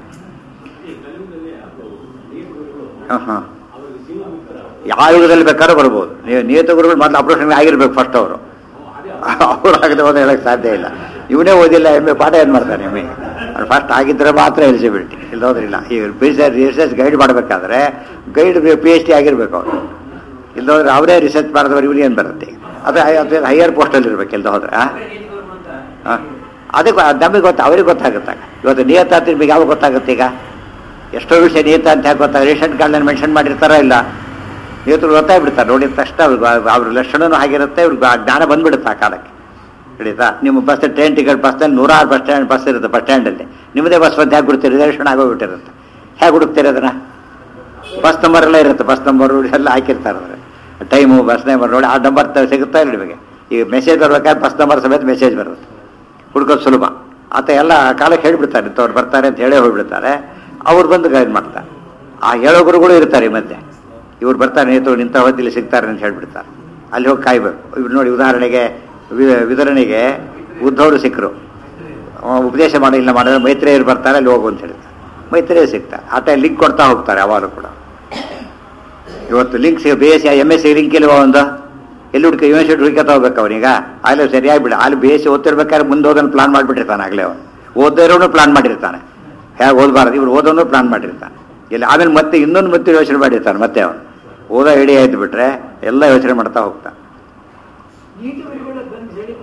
ಹಾಂ, ಯಾವ ಯುಗದಲ್ಲಿ ಬೇಕಾದ್ರೂ ಬರ್ಬೋದು. ನಿಯತ ಗುರುಗಳು ಮೊದಲು ಅಪ್ರೋಷನ್ ಆಗಿರ್ಬೇಕು ಫಸ್ಟ್. ಅವರು ಆಗದೆ ಹೋದ ಹೇಳಕ್ಕೆ ಸಾಧ್ಯ ಇಲ್ಲ. ಇವನೇ ಓದಿಲ್ಲ MA ಪಾಠ ಏನು ಮಾಡ್ತಾನೆ? MA ಫಸ್ಟ್ ಆಗಿದ್ದರೆ ಮಾತ್ರ ಎಲಿಜಿಬಿಲಿಟಿ, ಇಲ್ಲ ಹೋದ್ರಿಲ್ಲ. ಈ ರಿಸರ್ಚ್ ಗೈಡ್ ಮಾಡಬೇಕಾದ್ರೆ ಗೈಡ್ PhD ಆಗಿರ್ಬೇಕು ಅವರು. ಇಲ್ಲದೋದ್ರೆ ಅವರೇ ರಿಸರ್ಚ್ ಮಾಡಿದವರು ಇವ್ರಿಗೆ ಏನು ಬರುತ್ತೆ? ಅದು ಹೈಯರ್ ಪೋಸ್ಟಲ್ಲಿ ಇರ್ಬೇಕು. ಇಲ್ಲದ ಹೋದ್ರೆ ಹಾಂ, ಅದಕ್ಕೆ ನಮಗೆ ಅವ್ರಿಗೆ ಗೊತ್ತಾಗುತ್ತೆ. ಇವತ್ತು ನಿಯತ ಅಂತ ನಿಮಗೆ ಯಾವಾಗ ಗೊತ್ತಾಗುತ್ತೆ? ಈಗ ಎಷ್ಟೋ ವಿಷಯ ನಿಯತ ಅಂತ ಯಾಕೆ ಗೊತ್ತಾಗ? ರೇಷನ್ ಕಾರ್ಡ್ನಲ್ಲಿ ಮೆನ್ಷನ್ ಮಾಡಿರ್ತಾರೋ ಇಲ್ಲ, ನಿಯತರು ಗೊತ್ತಾಗ್ಬಿಡ್ತಾರೆ. ನೋಡಿದ ತಕ್ಷಣ ಅವ್ರ ಲಕ್ಷಣನೂ ಆಗಿರುತ್ತೆ, ಇವ್ರಿಗೆ ಜ್ಞಾನ ಬಂದ್ಬಿಡುತ್ತೆ ಆ ಕಾಲಕ್ಕೆ. ಹಿಡಿತಾ? ನಿಮ್ಮ ಬಸ್ ಟ್ರೈನ್ ಟಿಕೆಟ್ ಬಸ್ನಲ್ಲಿ 106 ಬಸ್ ಇರುತ್ತೆ. ಬಸ್ ಸ್ಟ್ಯಾಂಡಲ್ಲಿ ನಿಮ್ಮದೇ ಬಸ್ ಬಂದು ಹೇಗೆ ಬಿಡ್ತೀರಿ? ರಿಸರ್ವೇಷನ್ ಆಗೋಗ್ಬಿಟ್ಟಿರುತ್ತೆ. ಹೇಗೆ ಹುಡುಕ್ತೀರಿ ಅದನ್ನು? ಬಸ್ ನಂಬರ್ ಎಲ್ಲ ಇರುತ್ತೆ. ಬಸ್ ನಂಬರು ಎಲ್ಲ ಹಾಕಿರ್ತಾರೆ ಅಂದರೆ ಟೈಮು, ಬಸ್ ನಂಬರ್ ನೋಡಿ ಆ ನಂಬರ್ ಸಿಗುತ್ತಾ ಇಲ್ಲ ನಿಮಗೆ. ಈಗ ಮೆಸೇಜ್ ಬರ್ಬೇಕಾದ್ರೆ ಬಸ್ ನಂಬರ್ ಸಮೇತ ಮೆಸೇಜ್ ಬರುತ್ತೆ. ಹುಡ್ಕೋದು ಸುಲಭ. ಆತ ಎಲ್ಲ ಕಾಲಕ್ಕೆ ಹೇಳಿಬಿಡ್ತಾರೆ, ಇಂಥವ್ರು ಬರ್ತಾರೆ ಅಂತ ಹೇಳೇ ಹೋಗ್ಬಿಡ್ತಾರೆ. ಅವ್ರು ಬಂದು ಗೈಡ್ ಮಾಡ್ತಾರೆ. ಆ ಹೇಳೋ ಗುರುಗಳು ಇರ್ತಾರೆ ಈ ಮಧ್ಯೆ. ಇವ್ರು ಬರ್ತಾರೆ, ನಿಂತ ಹೊತ್ತಿಲ್ಲಿ ಸಿಗ್ತಾರೆ ಅಂತ ಹೇಳ್ಬಿಡ್ತಾರೆ. ಅಲ್ಲಿ ಹೋಗಿ ಕಾಯ್ಬೇಕು. ಇವ್ರು ನೋಡಿ, ಉದಾಹರಣೆಗೆ ವಿತರಣೆಗೆ ಉದ್ಧವರು ಸಿಕ್ಕರು, ಉಪದೇಶ ಮಾಡಿಲ್ಲ ಮಾಡಿದ್ರೆ ಮೈತ್ರೇಯರು ಬರ್ತಾರೆ, ಅಲ್ಲಿ ಹೋಗು ಅಂತ ಹೇಳ್ತಾರೆ. ಮೈತ್ರೇಯ ಸಿಗ್ತಾರೆ. ಆ ಟೈಮ್ ಲಿಂಕ್ ಕೊಡ್ತಾ ಹೋಗ್ತಾರೆ ಯಾವಾಗಲೂ ಕೂಡ. ಇವತ್ತು ಲಿಂಕ್ BSc MSc ಲಿಂಕ್ ಇಲ್ವ? ಒಂದು ಎಲ್ಲಿ ಹುಡುಕ ಯೂನಿವರ್ಸಿಟಿ ಹುಡುಕತಾ ಹೋಗ್ಬೇಕು ಅವನೀಗ. ಆಗಲೇ ಸರಿಯಾಗಿ ಬಿಡ. ಅಲ್ಲಿ BSc ಓದ್ತಿರ್ಬೇಕಾದ್ರೆ ಮುಂದೆ ಓದೋನು ಪ್ಲಾನ್ ಮಾಡಿಬಿಟ್ಟಿರ್ತಾನೆ. ಆಗಲೇ ಅವನು ಓದೋನು ಪ್ಲಾನ್ ಮಾಡಿರ್ತಾನೆ. ಹೇಗೆ ಓದಬಾರ್ದು ಇವ್ರು ಓದೋನು ಪ್ಲಾನ್ ಮಾಡಿರ್ತಾನೆ. ಇಲ್ಲಿ ಆಮೇಲೆ ಮತ್ತೆ ಇನ್ನೊಂದು ಯೋಚನೆ ಮಾಡಿರ್ತಾನೆ. ಮತ್ತೆ ಅವನು ಓದೋ ಐಡಿಯಾ ಇದ್ದು ಬಿಟ್ರೆ ಎಲ್ಲ ಯೋಚನೆ ಮಾಡ್ತಾ ಹೋಗ್ತಾನೆ.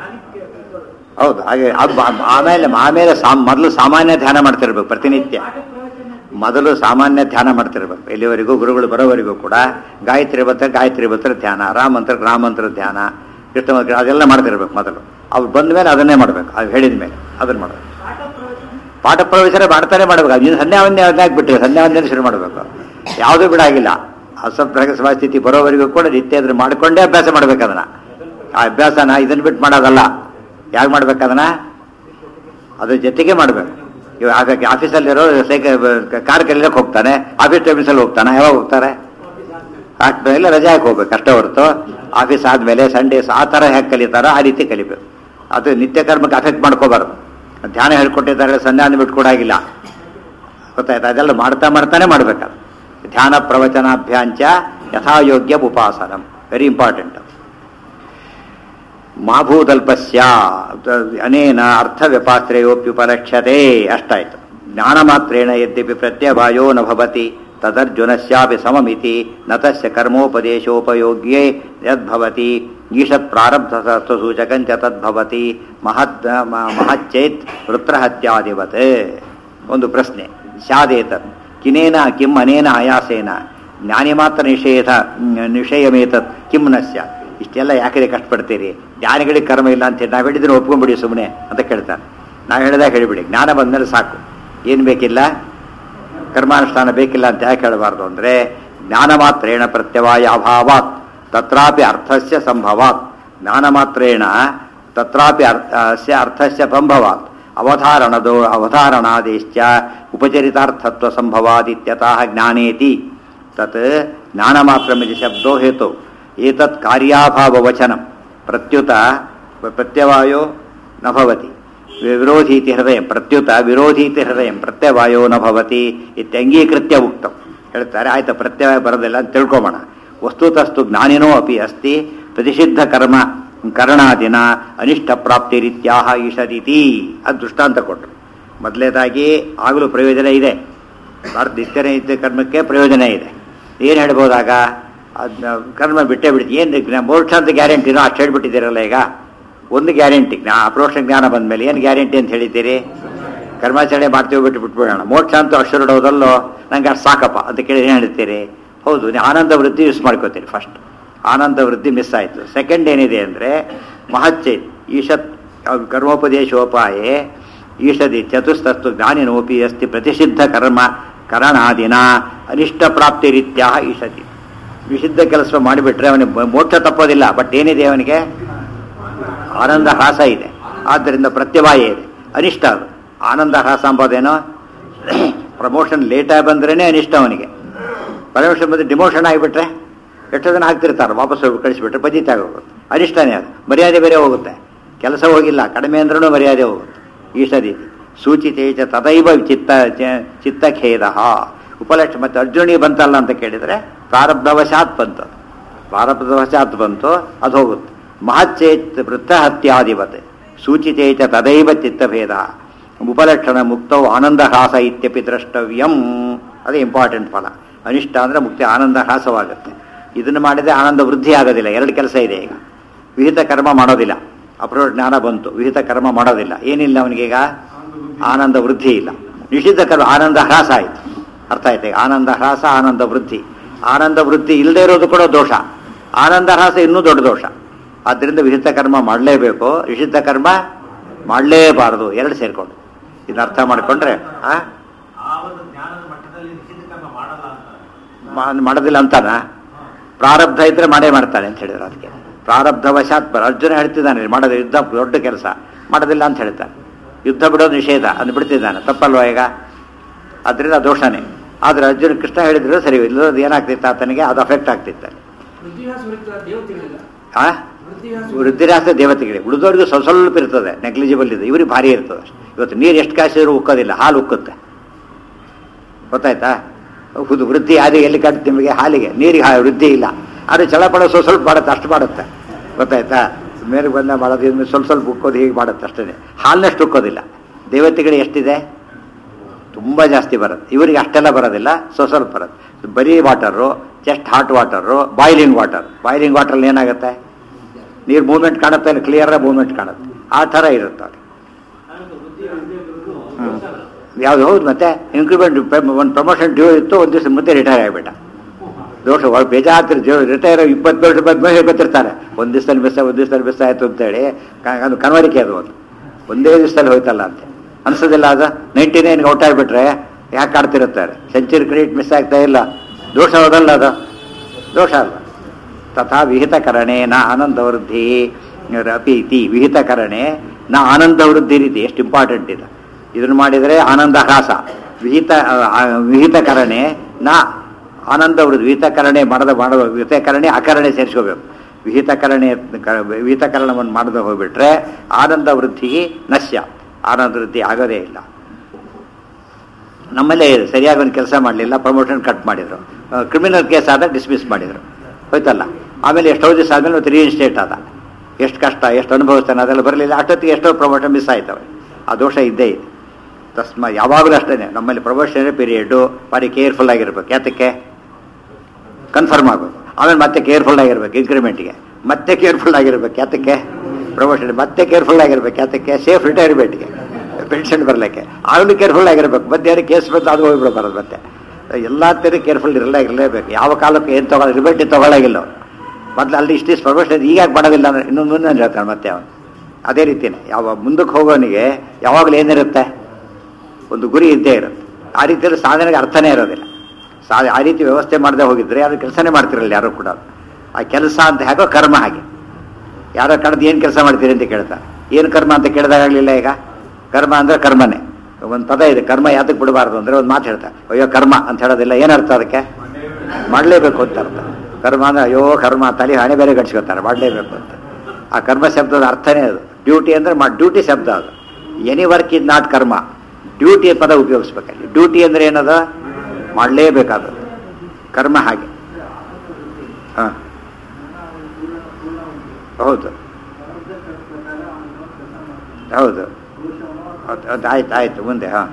ಹೌದು. ಹಾಗೆ ಆಮೇಲೆ ಮೊದಲು ಸಾಮಾನ್ಯ ಧ್ಯಾನ ಮಾಡ್ತಿರ್ಬೇಕು ಪ್ರತಿನಿತ್ಯ. ಮೊದಲು ಸಾಮಾನ್ಯ ಧ್ಯಾನ ಮಾಡ್ತಿರ್ಬೇಕು ಎಲ್ಲಿವರೆಗೂ ಗುರುಗಳು ಬರೋವರೆಗೂ ಕೂಡ. ಗಾಯತ್ರಿ ಮಂತ್ರ ಧ್ಯಾನ, ರಾಮಂತ್ರ ಧ್ಯಾನ, ಕೃಷ್ಣ ಮಂತ್ರ ಅದೆಲ್ಲ ಮಾಡ್ತಿರ್ಬೇಕು ಮೊದಲು. ಅವ್ರು ಬಂದ ಮೇಲೆ ಅದನ್ನೇ ಮಾಡ್ಬೇಕು. ಅದು ಹೇಳಿದ ಮೇಲೆ ಅದನ್ನ ಮಾಡ್ಬೇಕು. ಪಾಠ ಪ್ರವೇಶನ ಮಾಡ್ತಾನೆ ಮಾಡ್ಬೇಕು. ಅದು ಸಂಧ್ಯಾವಂದನೆ ಬಿಟ್ಟಿದೆ, ಸಂಧ್ಯಾವಂದನೆ ಶುರು ಮಾಡಬೇಕು. ಯಾವುದೂ ಬಿಡಾಗಿಲ್ಲ. ಅಸಂಪ್ರಗ ಸ್ಥಿತಿ ಬರೋವರೆಗೂ ಕೂಡ ನಿತ್ಯ ಅದ್ರ ಮಾಡಿಕೊಂಡೇ ಅಭ್ಯಾಸ ಮಾಡ್ಬೇಕು. ಅದನ್ನ ಆ ಅಭ್ಯಾಸನ ಇದನ್ನ ಬಿಟ್ಟು ಮಾಡೋದಲ್ಲ. ಯಾಕೆ ಮಾಡ್ಬೇಕು ಅದನ್ನ? ಅದ್ರ ಜೊತೆಗೆ ಮಾಡ್ಬೇಕು. ಇವಾಗ ಹಾಗಾಗಿ ಆಫೀಸಲ್ಲಿರೋ ಕಾರ್ ಕಲಿಯಕ್ಕೆ ಹೋಗ್ತಾನೆ, ಆಫೀಸ್ ಟೈಮಿಸಲ್ಲಿ ಹೋಗ್ತಾನೆ. ಯಾವಾಗ ಹೋಗ್ತಾರೆ? ಇಲ್ಲ, ರಜೆ ಹಾಕಿ ಹೋಗ್ಬೇಕು ಅಷ್ಟೇ ಹೊರತು ಆಫೀಸ್ ಆದಮೇಲೆ ಸಂಡೇಸ್ ಆ ಥರ ಹೇಗೆ ಕಲಿತಾರೋ ಆ ರೀತಿ ಕಲಿಬೇಕು. ಅದು ನಿತ್ಯ ಕರ್ಮಕ್ಕೆ ಅಫೆಕ್ಟ್ ಮಾಡ್ಕೋಬಾರ್ದು. ಧ್ಯಾನ ಹೇಳ್ಕೊಟ್ಟಿದ್ದಾರೆ, ಸಂಧ್ಯಾನ ಬಿಟ್ಟು ಕೊಡಾಗಿಲ್ಲ, ಗೊತ್ತಾಯ್ತು? ಅದೆಲ್ಲ ಮಾಡ್ತಾನೆ ಮಾಡ್ಬೇಕಾದ್ರೆ ಧ್ಯಾನ ಪ್ರವಚನಾಭ್ಯಾಂಚ ಯಥಾಯೋಗ್ಯ ಉಪಾಸನಂ ವೆರಿ ಇಂಪಾರ್ಟೆಂಟ್. ಮಾಭೂತಲ್ಪಸ್ಯ ಅನೇನ ಅರ್ಥ ವ್ಯಪಾಶ್ರಯೋಪ್ಯುಪಲಕ್ಷ್ಯತೆ ಅಷ್ಟಾಯ್ತು. ಜ್ಞಾನ ಮಾತ್ರೇಣ ಯದ್ಯಪಿ ಪ್ರತ್ಯಭಾಯೋ ನ ಭವತಿ ತದರ್ಜುನಸ್ಯಾಪಿ ಸಮಮಿತಿ ನ ತಸ್ಯ ಕರ್ಮೋಪದೇಶೋಪಯೋಗ್ಯೇ ಯದ್ಭವತಿ ಈಷತ್ ಪ್ರಾರಬ್ಧ ಸೂಚಕಂಚ ತದ್ಭವತಿ ಮಹಚ್ಚೇತ್ ವೃತ್ರಹತ್ಯಾದಿವತ್. ಒಂದು ಪ್ರಶ್ನೆ, ಸ್ಯಾದೇತತ್ ಕಿನೇನ ಕಿಂ ಅನೇನ ಆಯಾಸೇನ ಜ್ಞಾನಿ ಮಾತ್ರ ನಿಷಯಮೇತತ್ ಕಿಂ ನ ಸ್ಯಾತ್. ಇಷ್ಟೆಲ್ಲ ಯಾಕೆ ಕಷ್ಟಪಡ್ತೀರಿ? ಜ್ಞಾನಿಗಳಿಗೆ ಕರ್ಮ ಇಲ್ಲ ಅಂತ ಹೇಳಿ ನಾವು ಹೇಳಿದ್ರೆ ಒಪ್ಕೊಂಡ್ಬಿಡಿ ಸುಮ್ಮನೆ ಅಂತ ಕೇಳ್ತಾರೆ. ನಾವು ಹೇಳಿದಾಗ ಹೇಳಿಬಿಡಿ, ಜ್ಞಾನ ಬಂದಮೇಲೆ ಸಾಕು, ಏನು ಬೇಕಿಲ್ಲ, ಕರ್ಮಾನುಷ್ಠಾನ ಬೇಕಿಲ್ಲ ಅಂತ ಯಾಕೆ ಹೇಳಬಾರ್ದು ಅಂದರೆ, ಜ್ಞಾನ ಮಾತ್ರೇಣ ಪ್ರತ್ಯವಾಯ ಅಭಾವಾತ್ ತತ್ರಾಪಿ ಅರ್ಥಸ್ಯ ಸಂಭವಾತ್. ಜ್ಞಾನ ಮಾತ್ರೇಣ ತತ್ರಾಪಿ ಅರ್ಥಸ್ಯ ಸಂಭವಾತ್ ಅವಧಾರಣಾದೇಶ್ಚ ಉಪಚರಿತಾರ್ಥತ್ವ ಸಂಭವಾದಿತ್ಯತಃ ಜ್ಞಾನೇತಿ ತತ್ ಜ್ಞಾನ ಮಾತ್ರಮಿತಿ ಶಬ್ದೋ ಹೇತು ಏತತ್ ಕಾರ್ಯಾಭಾವವಚನಂ ಪ್ರತ್ಯುತ ಪ್ರತ್ಯವಾಯೋ ನ ಭವತಿ ವಿರೋಧೀತಿ ಹೃದಯಂ ಪ್ರತ್ಯುತ ವಿರೋಧೀತಿ ಹೃದಯಂ ಪ್ರತ್ಯವಾಯೋ ನ ಭವತಿ ಇತ್ಯಂಗೀಕೃತ್ಯ ಉಕ್ತಂ. ಹೇಳ್ತಾರೆ, ಆಯ್ತು ಪ್ರತ್ಯವಾಯ ಬರೋದಿಲ್ಲ ಅಂತ ತಿಳ್ಕೊಬೋಣ. ವಸ್ತುತಸ್ತು ಜ್ಞಾನಿನೋ ಅಪಿ ಅಸ್ತಿ ಪ್ರತಿಷಿದ್ಧ ಕರ್ಮ ಕರಣಾದಿನ ಅನಿಷ್ಟ ಪ್ರಾಪ್ತಿ ರೀತ್ಯಾಹ ಈಷದಿತಿ. ಅದು ದೃಷ್ಟಾಂತ ಕೊಟ್ಟರು. ಮೊದಲನೇದಾಗಿ ಆಗಲೂ ಪ್ರಯೋಜನ ಇದೆ, ನಿತ್ಯ ಕರ್ಮಕ್ಕೆ ಪ್ರಯೋಜನ ಇದೆ. ಏನು ಹೇಳ್ಬೋದಾಗ ಅದನ್ನ ಕರ್ಮ ಬಿಟ್ಟೇ ಬಿಡ್ತೀವಿ. ಏನು ಮೋಕ್ಷ ಅಂತ ಗ್ಯಾರಂಟಿನೋ ಅಷ್ಟು ಹೇಳ್ಬಿಟ್ಟಿದ್ದೀರಲ್ಲ. ಈಗ ಒಂದು ಗ್ಯಾರಂಟಿ, ಅಪ್ರೋಕ್ಷ ಜ್ಞಾನ ಬಂದ ಮೇಲೆ ಏನು ಗ್ಯಾರಂಟಿ ಅಂತ ಹೇಳಿದ್ದೀರಿ? ಕರ್ಮಾಚರಣೆ ಮಾಡ್ತೀವಿ ಬಿಟ್ಬಿಡೋಣ. ಮೋಕ್ಷ ಅಂತೂ ಅಷ್ಟುಡೋದಲ್ಲೋ, ನಂಗೆ ಅಷ್ಟು ಸಾಕಪ್ಪ ಅಂತ ಕೇಳಿ ಏನು ಹೇಳ್ತೀರಿ? ಹೌದು, ನೀವು ಆನಂದ ವೃದ್ಧಿ ಯೂಸ್ ಮಾಡ್ಕೋತೀರಿ. ಫಸ್ಟ್ ಆನಂದ ವೃದ್ಧಿ ಮಿಸ್ ಆಯಿತು. ಸೆಕೆಂಡ್ ಏನಿದೆ ಅಂದರೆ ಮಹಚ್ಚೇತ್ ಈಷತ್ ಕರ್ಮೋಪದೇಶೋಪಾಯೇ ಈಷದಿ ಚತುಸ್ತಸ್ತು ಜ್ಞಾನಿನೋಪಿ ಅಸ್ತಿ ಪ್ರತಿಷಿದ್ಧ ಕರ್ಮ ಕರಣಾದಿನ ಅನಿಷ್ಟ ಪ್ರಾಪ್ತಿ ರೀತ್ಯ ಈಷತಿ. ವಿಶುದ್ಧ ಕೆಲಸ ಮಾಡಿಬಿಟ್ರೆ ಅವನಿಗೆ ಮೋಕ್ಷ ತಪ್ಪೋದಿಲ್ಲ, ಬಟ್ ಏನಿದೆ ಅವನಿಗೆ? ಆನಂದ ಹ್ರಾಸ ಇದೆ. ಆದ್ದರಿಂದ ಪ್ರತ್ಯವಾಯ ಇದೆ, ಅನಿಷ್ಟ. ಅದು ಆನಂದ ಹ್ರಾಸ ಅಂಬೋದೇನೋ, ಪ್ರಮೋಷನ್ ಲೇಟಾಗಿ ಬಂದ್ರೇ ಅನಿಷ್ಟ ಅವನಿಗೆ. ಪ್ರಮೋಷನ್ ಬಂದರೆ ಡಿಮೋಷನ್ ಆಗಿಬಿಟ್ರೆ ಎಷ್ಟೋ ಜನ ಹಾಕ್ತಿರ್ತಾರೆ, ವಾಪಸ್ ಕಳಿಸಿಬಿಟ್ರೆ ಬಜಿತಾಗ ಹೋಗುತ್ತೆ, ಅನಿಷ್ಟನೇ. ಅದು ಮರ್ಯಾದೆ ಬೇರೆ ಹೋಗುತ್ತೆ, ಕೆಲಸ ಹೋಗಿಲ್ಲ, ಕಡಿಮೆ ಅಂದ್ರೂ ಮರ್ಯಾದೆ ಹೋಗುತ್ತೆ. ಈಷದಿ ಸೂಚಿತೇಚ ತದೈವ ಚಿತ್ತಖೇದ ಉಪಲಕ್ಷ. ಮತ್ತು ಅರ್ಜುನಿಗೆ ಬಂತಲ್ಲ ಅಂತ ಕೇಳಿದರೆ ಪ್ರಾರಬ್ಧವಶಾತ್ ಬಂತು, ಪ್ರಾರಬ್ಧವಶಾತ್ ಬಂತು, ಅದು ಹೋಗುತ್ತೆ. ಮಹಚ್ಚೇತ್ ವೃತ್ತಹತ್ಯಾದಿವತ್ ಸೂಚಿತೇಚ ತದೈವ ಚಿತ್ತಭೇದ ಉಪಲಕ್ಷಣ ಮುಕ್ತವು ಆನಂದ ಹ್ರಾಸ ಇತ್ಯಪಿ ದ್ರಷ್ಟವ್ಯಂ. ಅದೇ ಇಂಪಾರ್ಟೆಂಟ್ ಫಲ. ಅನಿಷ್ಟ ಅಂದರೆ ಮುಕ್ತಿ, ಆನಂದ ಹ್ರಾಸವಾಗುತ್ತೆ. ಇದನ್ನು ಮಾಡಿದರೆ ಆನಂದ ವೃದ್ಧಿ ಆಗೋದಿಲ್ಲ. ಎರಡು ಕೆಲಸ ಇದೆ ಈಗ. ವಿಹಿತ ಕರ್ಮ ಮಾಡೋದಿಲ್ಲ, ಅಪರೋಕ್ಷ ಜ್ಞಾನ ಬಂತು, ವಿಹಿತ ಕರ್ಮ ಮಾಡೋದಿಲ್ಲ, ಏನಿಲ್ಲ ಅವನಿಗೀಗ? ಆನಂದ ವೃದ್ಧಿ ಇಲ್ಲ. ನಿಷಿದ್ಧ ಕರ್ಮ ಆನಂದ ಹ್ರಾಸ ಆಯಿತು. ಅರ್ಥ ಆಯ್ತು? ಆನಂದ ಹ್ರಾಸ, ಆನಂದ ವೃದ್ಧಿ. ಆನಂದ ವೃದ್ಧಿ ಇಲ್ಲದೆ ಇರೋದು ಕೂಡ ದೋಷ, ಆನಂದ ಹ್ರಾಸ ಇನ್ನೂ ದೊಡ್ಡ ದೋಷ. ಆದ್ದರಿಂದ ವಿಹಿತ ಕರ್ಮ ಮಾಡಲೇಬೇಕು, ನಿಷಿದ್ಧ ಕರ್ಮ ಮಾಡಲೇಬಾರದು. ಎರಡು ಸೇರಿಕೊಂಡು ಇದನ್ನ ಅರ್ಥ ಮಾಡಿಕೊಂಡ್ರೆ ಮಾಡೋದಿಲ್ಲ ಅಂತಾನ. ಪ್ರಾರಬ್ಧ ಇದ್ರೆ ಮಾಡೇ ಮಾಡ್ತಾನೆ ಅಂತ ಹೇಳಿದ್ರು. ಅದಕ್ಕೆ ಪ್ರಾರಬ್ಧವಶಾತ್ ಅರ್ಜುನ ಹೇಳ್ತಿದ್ದಾನೆ, ಮಾಡೋದು ಯುದ್ಧ ದೊಡ್ಡ ಕೆಲಸ, ಮಾಡೋದಿಲ್ಲ ಅಂತ ಹೇಳ್ತಾನೆ. ಯುದ್ಧ ಬಿಡೋದು ನಿಷೇಧ, ಅದು ಬಿಡ್ತಿದ್ದಾನೆ, ತಪ್ಪಲ್ವ ಈಗ? ಅದರಿಂದ ದೋಷನೇ. ಆದರೆ ಅರ್ಜುನ ಕೃಷ್ಣ ಹೇಳಿದ್ರು ಸರಿ, ಇಲ್ಲದ ಏನಾಗ್ತಿತ್ತು ಆತನಿಗೆ? ಅದು ಅಫೆಕ್ಟ್ ಆಗ್ತಿತ್ತು. ವೃದ್ಧಿರಾಸ ದೇವತೆಗಳಿಗೆ, ಉಳಿದವ್ರಿಗೂ ಸ್ವಲ್ಪ ಇರ್ತದೆ, ನೆಗ್ಲಿಜಿಬಲ್ ಇದೆ, ಇವ್ರಿಗೆ ಭಾರಿ ಇರ್ತದೆ. ಇವತ್ತು ನೀರು ಎಷ್ಟು ಕಾಸಿದ್ರು ಉಕ್ಕೋದಿಲ್ಲ, ಹಾಲು ಉಕ್ಕುತ್ತೆ, ಗೊತ್ತಾಯ್ತಾ? ವೃದ್ಧಿ ಅದು ಎಲ್ಲಿ ಕಾಡುತ್ತೆ ನಿಮಗೆ? ಹಾಲಿಗೆ, ನೀರಿಗೆ ವೃದ್ಧಿ ಇಲ್ಲ. ಆದರೆ ಚಳಪಡ ಸ್ವಲ್ಪ ಮಾಡುತ್ತೆ, ಅಷ್ಟು ಮಾಡುತ್ತೆ, ಗೊತ್ತಾಯ್ತಾ? ಮೇಲೆ ಬಂದ ಮಾಡೋದು ಸ್ವಲ್ಪ ಉಕ್ಕೋದು, ಹೀಗೆ ಮಾಡುತ್ತೆ ಅಷ್ಟೇ. ಹಾಲಿನಷ್ಟು ಉಕ್ಕೋದಿಲ್ಲ. ದೇವತೆಗಳು ಎಷ್ಟಿದೆ? ತುಂಬ ಜಾಸ್ತಿ ಬರುತ್ತೆ. ಇವರಿಗೆ ಅಷ್ಟೆಲ್ಲ ಬರೋದಿಲ್ಲ, ಸ್ವಲ್ಪ ಬರುತ್ತೆ. ಬರೀ water, just hot water, boiling water. Boiling ವಾಟ್ರಲ್ಲಿ ಏನಾಗುತ್ತೆ? ನೀರು ಮೂವ್ಮೆಂಟ್ ಕಾಣುತ್ತೆ, ಕ್ಲಿಯರ್ ಮೂವ್ಮೆಂಟ್ ಕಾಣುತ್ತೆ, ಆ ಥರ ಇರುತ್ತೆ ಅದು. ಯಾವುದು ಹೌದು. ಮತ್ತೆ ಇನ್ಕ್ರಿಮೆಂಟ್ ಒಂದು ಪ್ರಮೋಷನ್ ಡ್ಯೂ ಇತ್ತು, ಒಂದು ದಿವಸ ಮತ್ತೆ ರಿಟೈರ್ ಆಗಿಬಿಟ್ಟ. ದೋಷ ಬೇಜಾರು ರಿಟೈರ್ 20 ವರ್ಷ ಮೇಲೆ ಗೊತ್ತಿರ್ತಾರೆ, ಒಂದು ದಿವಸದಲ್ಲಿ ಮಿಸ್ ಆಯಿತು ಅಂತೇಳಿ ಅದು ಕನವರಿಕೆ ಅದು. ಒಂದು ಒಂದೇ ದಿವಸದಲ್ಲಿ ಹೋಯ್ತಲ್ಲ ಅಂತ ಅನ್ಸೋದಿಲ್ಲ. ಅದು 99ಗೆ ಔಟ್ ಆಗಿಬಿಟ್ರೆ ಯಾಕೆ ಆಡ್ತಿರುತ್ತಾರೆ, ಸೆಂಚುರಿ ಕ್ರೆಡಿಟ್ ಮಿಸ್ ಆಗ್ತಾ ಇಲ್ಲ. ದೋಷ ಹೋದಲ್ಲ, ಅದು ದೋಷ ಅಲ್ಲ. ತಥಾ ವಿಹಿತಕರಣೆ ನ ಆನಂದವೃದ್ಧಿ ಅಪೀತಿ, ವಿಹಿತಕರಣೆ ನ ಆನಂದವೃದ್ಧಿ ರೀತಿ ಎಷ್ಟು ಇಂಪಾರ್ಟೆಂಟ್ ಇದೆ. ಇದನ್ನು ಮಾಡಿದರೆ ಆನಂದ ಹ್ರಾಸ. ವಿಹಿತಕರಣೆ ನ ಆನಂದವೃದ್ಧಿ, ವಿಹಿತಕರಣೆ ವಿಹಿತಕರಣೆ ಅಕರಣೆ ಸೇರಿಸ್ಕೋಬೇಕು. ವಿಹಿತಕರಣವನ್ನು ಮಾಡದೆ ಹೋಗ್ಬಿಟ್ರೆ ಆನಂದ ವೃದ್ಧಿ ನಶ್ಯ, ಆನಂದ ವೃದ್ಧಿ ಆಗೋದೇ ಇಲ್ಲ. ನಮ್ಮಲ್ಲೇ ಸರಿಯಾಗಿ ಒಂದು ಕೆಲಸ ಮಾಡಲಿಲ್ಲ, ಪ್ರಮೋಷನ್ ಕಟ್ ಮಾಡಿದರು. ಕ್ರಿಮಿನಲ್ ಕೇಸ್ ಆದಾಗ ಡಿಸ್ಮಿಸ್ ಮಾಡಿದರು, ಹೋಯ್ತಲ್ಲ. ಆಮೇಲೆ ಎಷ್ಟೋ ದಿವಸ ಆದಮೇಲೆ ಮತ್ತೆ ರೀಇನ್ಸ್ಟೇಟ್ ಆದ. ಎಷ್ಟು ಕಷ್ಟ, ಎಷ್ಟು ಅನುಭವಿಸ್ತಾನೆ, ಅದೆಲ್ಲ ಬರಲಿಲ್ಲ. ಅಷ್ಟೊತ್ತಿಗೆ ಎಷ್ಟೋ ಪ್ರಮೋಷನ್ ಮಿಸ್ ಆಯ್ತವೆ. ಆ ದೋಷ ಇದ್ದೇ ಇದೆ. ಯಾವಾಗಲೂ ಅಷ್ಟೇ ನಮ್ಮಲ್ಲಿ ಪ್ರಮೋಷನರಿ ಪೀರಿಯಡ್ಡು ಭಾರಿ ಕೇರ್ಫುಲ್ ಆಗಿರ್ಬೇಕು. ಯಾತಕ್ಕೆ? ಕನ್ಫರ್ಮ್ ಆಗಬೇಕು. ಆಮೇಲೆ ಮತ್ತೆ ಕೇರ್ಫುಲ್ ಆಗಿರ್ಬೇಕು ಇನ್ಕ್ರಿಮೆಂಟ್ಗೆ, ಮತ್ತೆ ಕೇರ್ಫುಲ್ ಆಗಿರ್ಬೇಕು. ಯಾತಕ್ಕೆ? ಪ್ರಮೋಷನ್ ಮತ್ತೆ ಕೇರ್ಫುಲ್ ಆಗಿರ್ಬೇಕು. ಯಾತಕ್ಕೆ? ಸೇಫ್ ರಿಟೈರ್ಮೆಂಟ್ಗೆ, ಪೆನ್ಷನ್ ಬರಲಿಕ್ಕೆ ಆಗಲೂ ಕೇರ್ಫುಲ್ ಆಗಿರ್ಬೇಕು. ಮತ್ತೆ ಯಾರಿಗೆ ಕೇಸ್ ಬಂತು ಅದು ಹೋಗ್ಬಿಡ್ಬಾರದು. ಮತ್ತೆ ಎಲ್ಲ ತೀರಿ ಕೇರ್ಫುಲ್ ಇರಲೇಬೇಕು. ಯಾವ ಕಾಲಕ್ಕೆ ಏನು ತಗೊಳ್ಳಿ ರಿಬೆಟ್ಟಿ ತೊಗೊಳಾಗಿಲ್ಲ ಅವ್ರು. ಮೊದಲು ಅಲ್ಲಿ ಇಷ್ಟಿಷ್ಟು ಪ್ರಮೋಷನ್ ಈಗ ಮಾಡೋದಿಲ್ಲ ಅಂದರೆ ಇನ್ನೊಂದು ಮುಂದೆ ಹೇಳ್ತಾನೆ ಮತ್ತೆ ಅವನು. ಅದೇ ರೀತಿಯೇ ಯಾವ ಮುಂದಕ್ಕೆ ಹೋಗೋನಿಗೆ ಯಾವಾಗಲೂ ಏನಿರುತ್ತೆ, ಒಂದು ಗುರಿ ಇದ್ದೇ ಇರುತ್ತೆ. ಆ ರೀತಿಯಲ್ಲಿ ಸಾಧನೆಗೆ ಅರ್ಥನೇ ಇರೋದಿಲ್ಲ. ಆ ರೀತಿ ವ್ಯವಸ್ಥೆ ಮಾಡದೆ ಹೋಗಿದ್ರೆ ಯಾರು ಕೆಲಸನೇ ಮಾಡ್ತಿರಲ್ಲ ಯಾರು ಕೂಡ. ಆ ಕೆಲಸ ಅಂತ ಹೇಗೋ ಕರ್ಮ ಹಾಗೆ. ಯಾರೋ ಕಡ್ದು ಏನು ಕೆಲಸ ಮಾಡ್ತೀರಿ ಅಂತ ಕೇಳ್ತಾರೆ. ಏನು ಕರ್ಮ ಅಂತ ಕೇಳಿದಾಗಲಿಲ್ಲ. ಈಗ ಕರ್ಮ ಅಂದರೆ ಕರ್ಮನೇ. ಒಂದು ಪದ ಇದೆ, ಕರ್ಮ ಯಾತಕ್ಕೆ ಬಿಡಬಾರ್ದು ಅಂದರೆ ಒಂದು ಮಾತು ಹೇಳ್ತಾರೆ, ಅಯ್ಯೋ ಕರ್ಮ ಅಂತ ಹೇಳೋದಿಲ್ಲ. ಏನರ್ಥ ಅದಕ್ಕೆ? ಮಾಡಲೇಬೇಕು ಅಂತ ಅರ್ಥ. ಕರ್ಮ ಅಂದರೆ ಅಯ್ಯೋ ಕರ್ಮ ತಲೆ ಹಣೆ ಬೇರೆ ಗಡಿಸ್ಕೊತಾರೆ, ಮಾಡಲೇಬೇಕು ಅಂತ. ಆ ಕರ್ಮ ಶಬ್ದದ ಅರ್ಥನೇ ಅದು. ಡ್ಯೂಟಿ ಅಂದರೆ ಡ್ಯೂಟಿ ಶಬ್ದ ಅದು. ಎನಿ ವರ್ಕ್ ಇಸ್ ನಾಟ್ ಕರ್ಮ, ಡ್ಯೂಟಿ ಪದ ಉಪಯೋಗಿಸ್ಬೇಕಲ್ಲಿ. ಡ್ಯೂಟಿ ಅಂದರೆ ಏನದು? ಮಾಡಲೇಬೇಕಾದದ್ದು. ಕರ್ಮ ಹಾಗೆ. ಹಾಂ ಹೌದು ಹೌದು ಆಯ್ತು ಆಯ್ತು ಮುಂದೆ. ಹಾಂ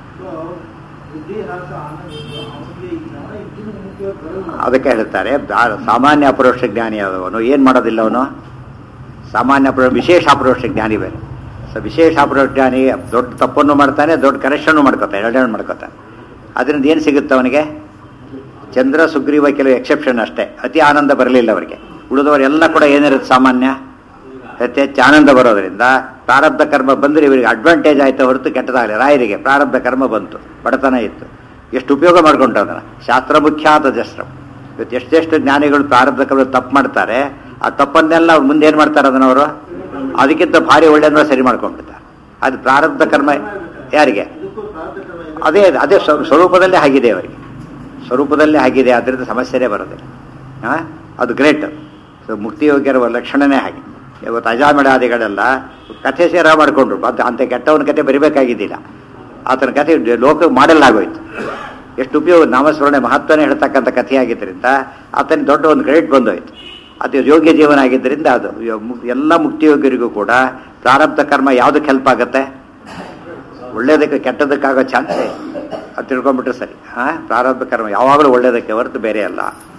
ಅದಕ್ಕೆ ಹೇಳ್ತಾರೆ ಸಾಮಾನ್ಯ ಅಪರೋಕ್ಷ ಜ್ಞಾನಿ ಆದವನು ಏನು ಮಾಡೋದಿಲ್ಲ. ಅವನು ಸಾಮಾನ್ಯ ವಿಶೇಷ ಅಪರೋಕ್ಷ ಜ್ಞಾನಿ ಬೇರೆ. ವಿಶೇಷ ಅಪರೋಕ್ಷ ಜ್ಞಾನಿ ದೊಡ್ಡ ತಪ್ಪನ್ನು ಮಾಡ್ತಾನೆ, ದೊಡ್ಡ ಕರೆಕ್ಷನ್ನು ಮಾಡ್ಕೊತಾನೆ, ಎರಡೆರಡು ಮಾಡ್ಕೊತಾನೆ. ಅದರಿಂದ ಏನು ಸಿಗುತ್ತೆ ಅವನಿಗೆ? ಚಂದ್ರ ಸುಗ್ರೀವ ಕೆಲವು ಎಕ್ಸೆಪ್ಷನ್ ಅಷ್ಟೇ. ಅತಿ ಆನಂದ ಬರಲಿಲ್ಲ ಅವರಿಗೆ. ಉಳಿದವರೆಲ್ಲ ಕೂಡ ಏನಿರುತ್ತೆ ಸಾಮಾನ್ಯ ಹೆಚ್ಚು ಆನಂದ ಬರೋದರಿಂದ ಪ್ರಾರಬ್ಧ ಕರ್ಮ ಬಂದರೆ ಇವರಿಗೆ ಅಡ್ವಾಂಟೇಜ್ ಆಯಿತು ಹೊರತು ಕೆಟ್ಟದಾಗಲಿ. ರಾಯರಿಗೆ ಪ್ರಾರಬ್ಧ ಕರ್ಮ ಬಂತು, ಬಡತನ ಇತ್ತು, ಎಷ್ಟು ಉಪಯೋಗ ಮಾಡ್ಕೊಂಡು ಅದನ್ನು. ಶಾಸ್ತ್ರ ಮುಖ್ಯಾತ ಜಸ್ತ್ರಂ. ಇವತ್ತು ಎಷ್ಟೆಷ್ಟು ಜ್ಞಾನಿಗಳು ಪ್ರಾರಬ್ಧ ಕರ್ಮ ತಪ್ಪು ಮಾಡ್ತಾರೆ, ಆ ತಪ್ಪನ್ನೆಲ್ಲ ಅವ್ರು ಮುಂದೆ ಏನು ಮಾಡ್ತಾರೆ ಅದನ್ನವರು ಅದಕ್ಕಿಂತ ಭಾರಿ ಒಳ್ಳೆಯದನ್ನ ಸರಿ ಮಾಡ್ಕೊಂಡ್ಬಿಡ್ತಾರೆ. ಅದು ಪ್ರಾರಬ್ಧ ಕರ್ಮ ಯಾರಿಗೆ? ಅದೇ ಅದೇ ಸ್ವರೂಪದಲ್ಲೇ ಆಗಿದೆ ಅವರಿಗೆ, ಸ್ವರೂಪದಲ್ಲೇ ಆಗಿದೆ. ಅದರಿಂದ ಸಮಸ್ಯೆನೇ ಬರೋದಿಲ್ಲ. ಅದು ಗ್ರೇಟ್. ಮುಕ್ತಿಯೋಗ್ಯರ ಲಕ್ಷಣನೇ ಹಾಗೆ. ಇವತ್ತು ಅಜಾಮಿಳಾದಿಗಳೆಲ್ಲ ಕಥೆ ಸೇರ ಮಾಡಿಕೊಂಡ್ರು. ಅಂಥ ಕೆಟ್ಟವನ ಕಥೆ ಬರಿಬೇಕಾಗಿದ್ದಿಲ್ಲ. ಆತನ ಕಥೆ ಲೋಕ ಮಾಡಲಾಗೋಯ್ತು. ಎಷ್ಟು ಉಪಯೋಗ, ನಾಮಸ್ಮರಣೆ ಮಹತ್ವನೇ ಹೇಳ್ತಕ್ಕಂಥ ಕಥೆಯಾಗಿದ್ದರಿಂದ ಆತನಿಗೆ ದೊಡ್ಡ ಒಂದು ಕ್ರೆಡಿಟ್ ಬಂದೋಯ್ತು. ಅದು ಯೋಗ್ಯ ಜೀವನ ಆಗಿದ್ದರಿಂದ ಅದು ಎಲ್ಲ ಮುಕ್ತಿಯೋಗ್ಯರಿಗೂ ಕೂಡ ಪ್ರಾರಬ್ಧ ಕರ್ಮ ಯಾವುದಕ್ಕೆ ಹೆಲ್ಪ್ ಆಗುತ್ತೆ? ಒಳ್ಳೇದಕ್ಕೆ ಕೆಟ್ಟದಕ್ಕಾಗೋ ಚಾನ್ಸ್ ಅದು ತಿಳ್ಕೊಂಡ್ಬಿಟ್ರೆ ಸರಿ. ಪ್ರಾರಬ್ಧ ಕರ್ಮ ಯಾವಾಗಲೂ ಒಳ್ಳೇದಕ್ಕೆ ಹೊರತು ಬೇರೆ ಅಲ್ಲ.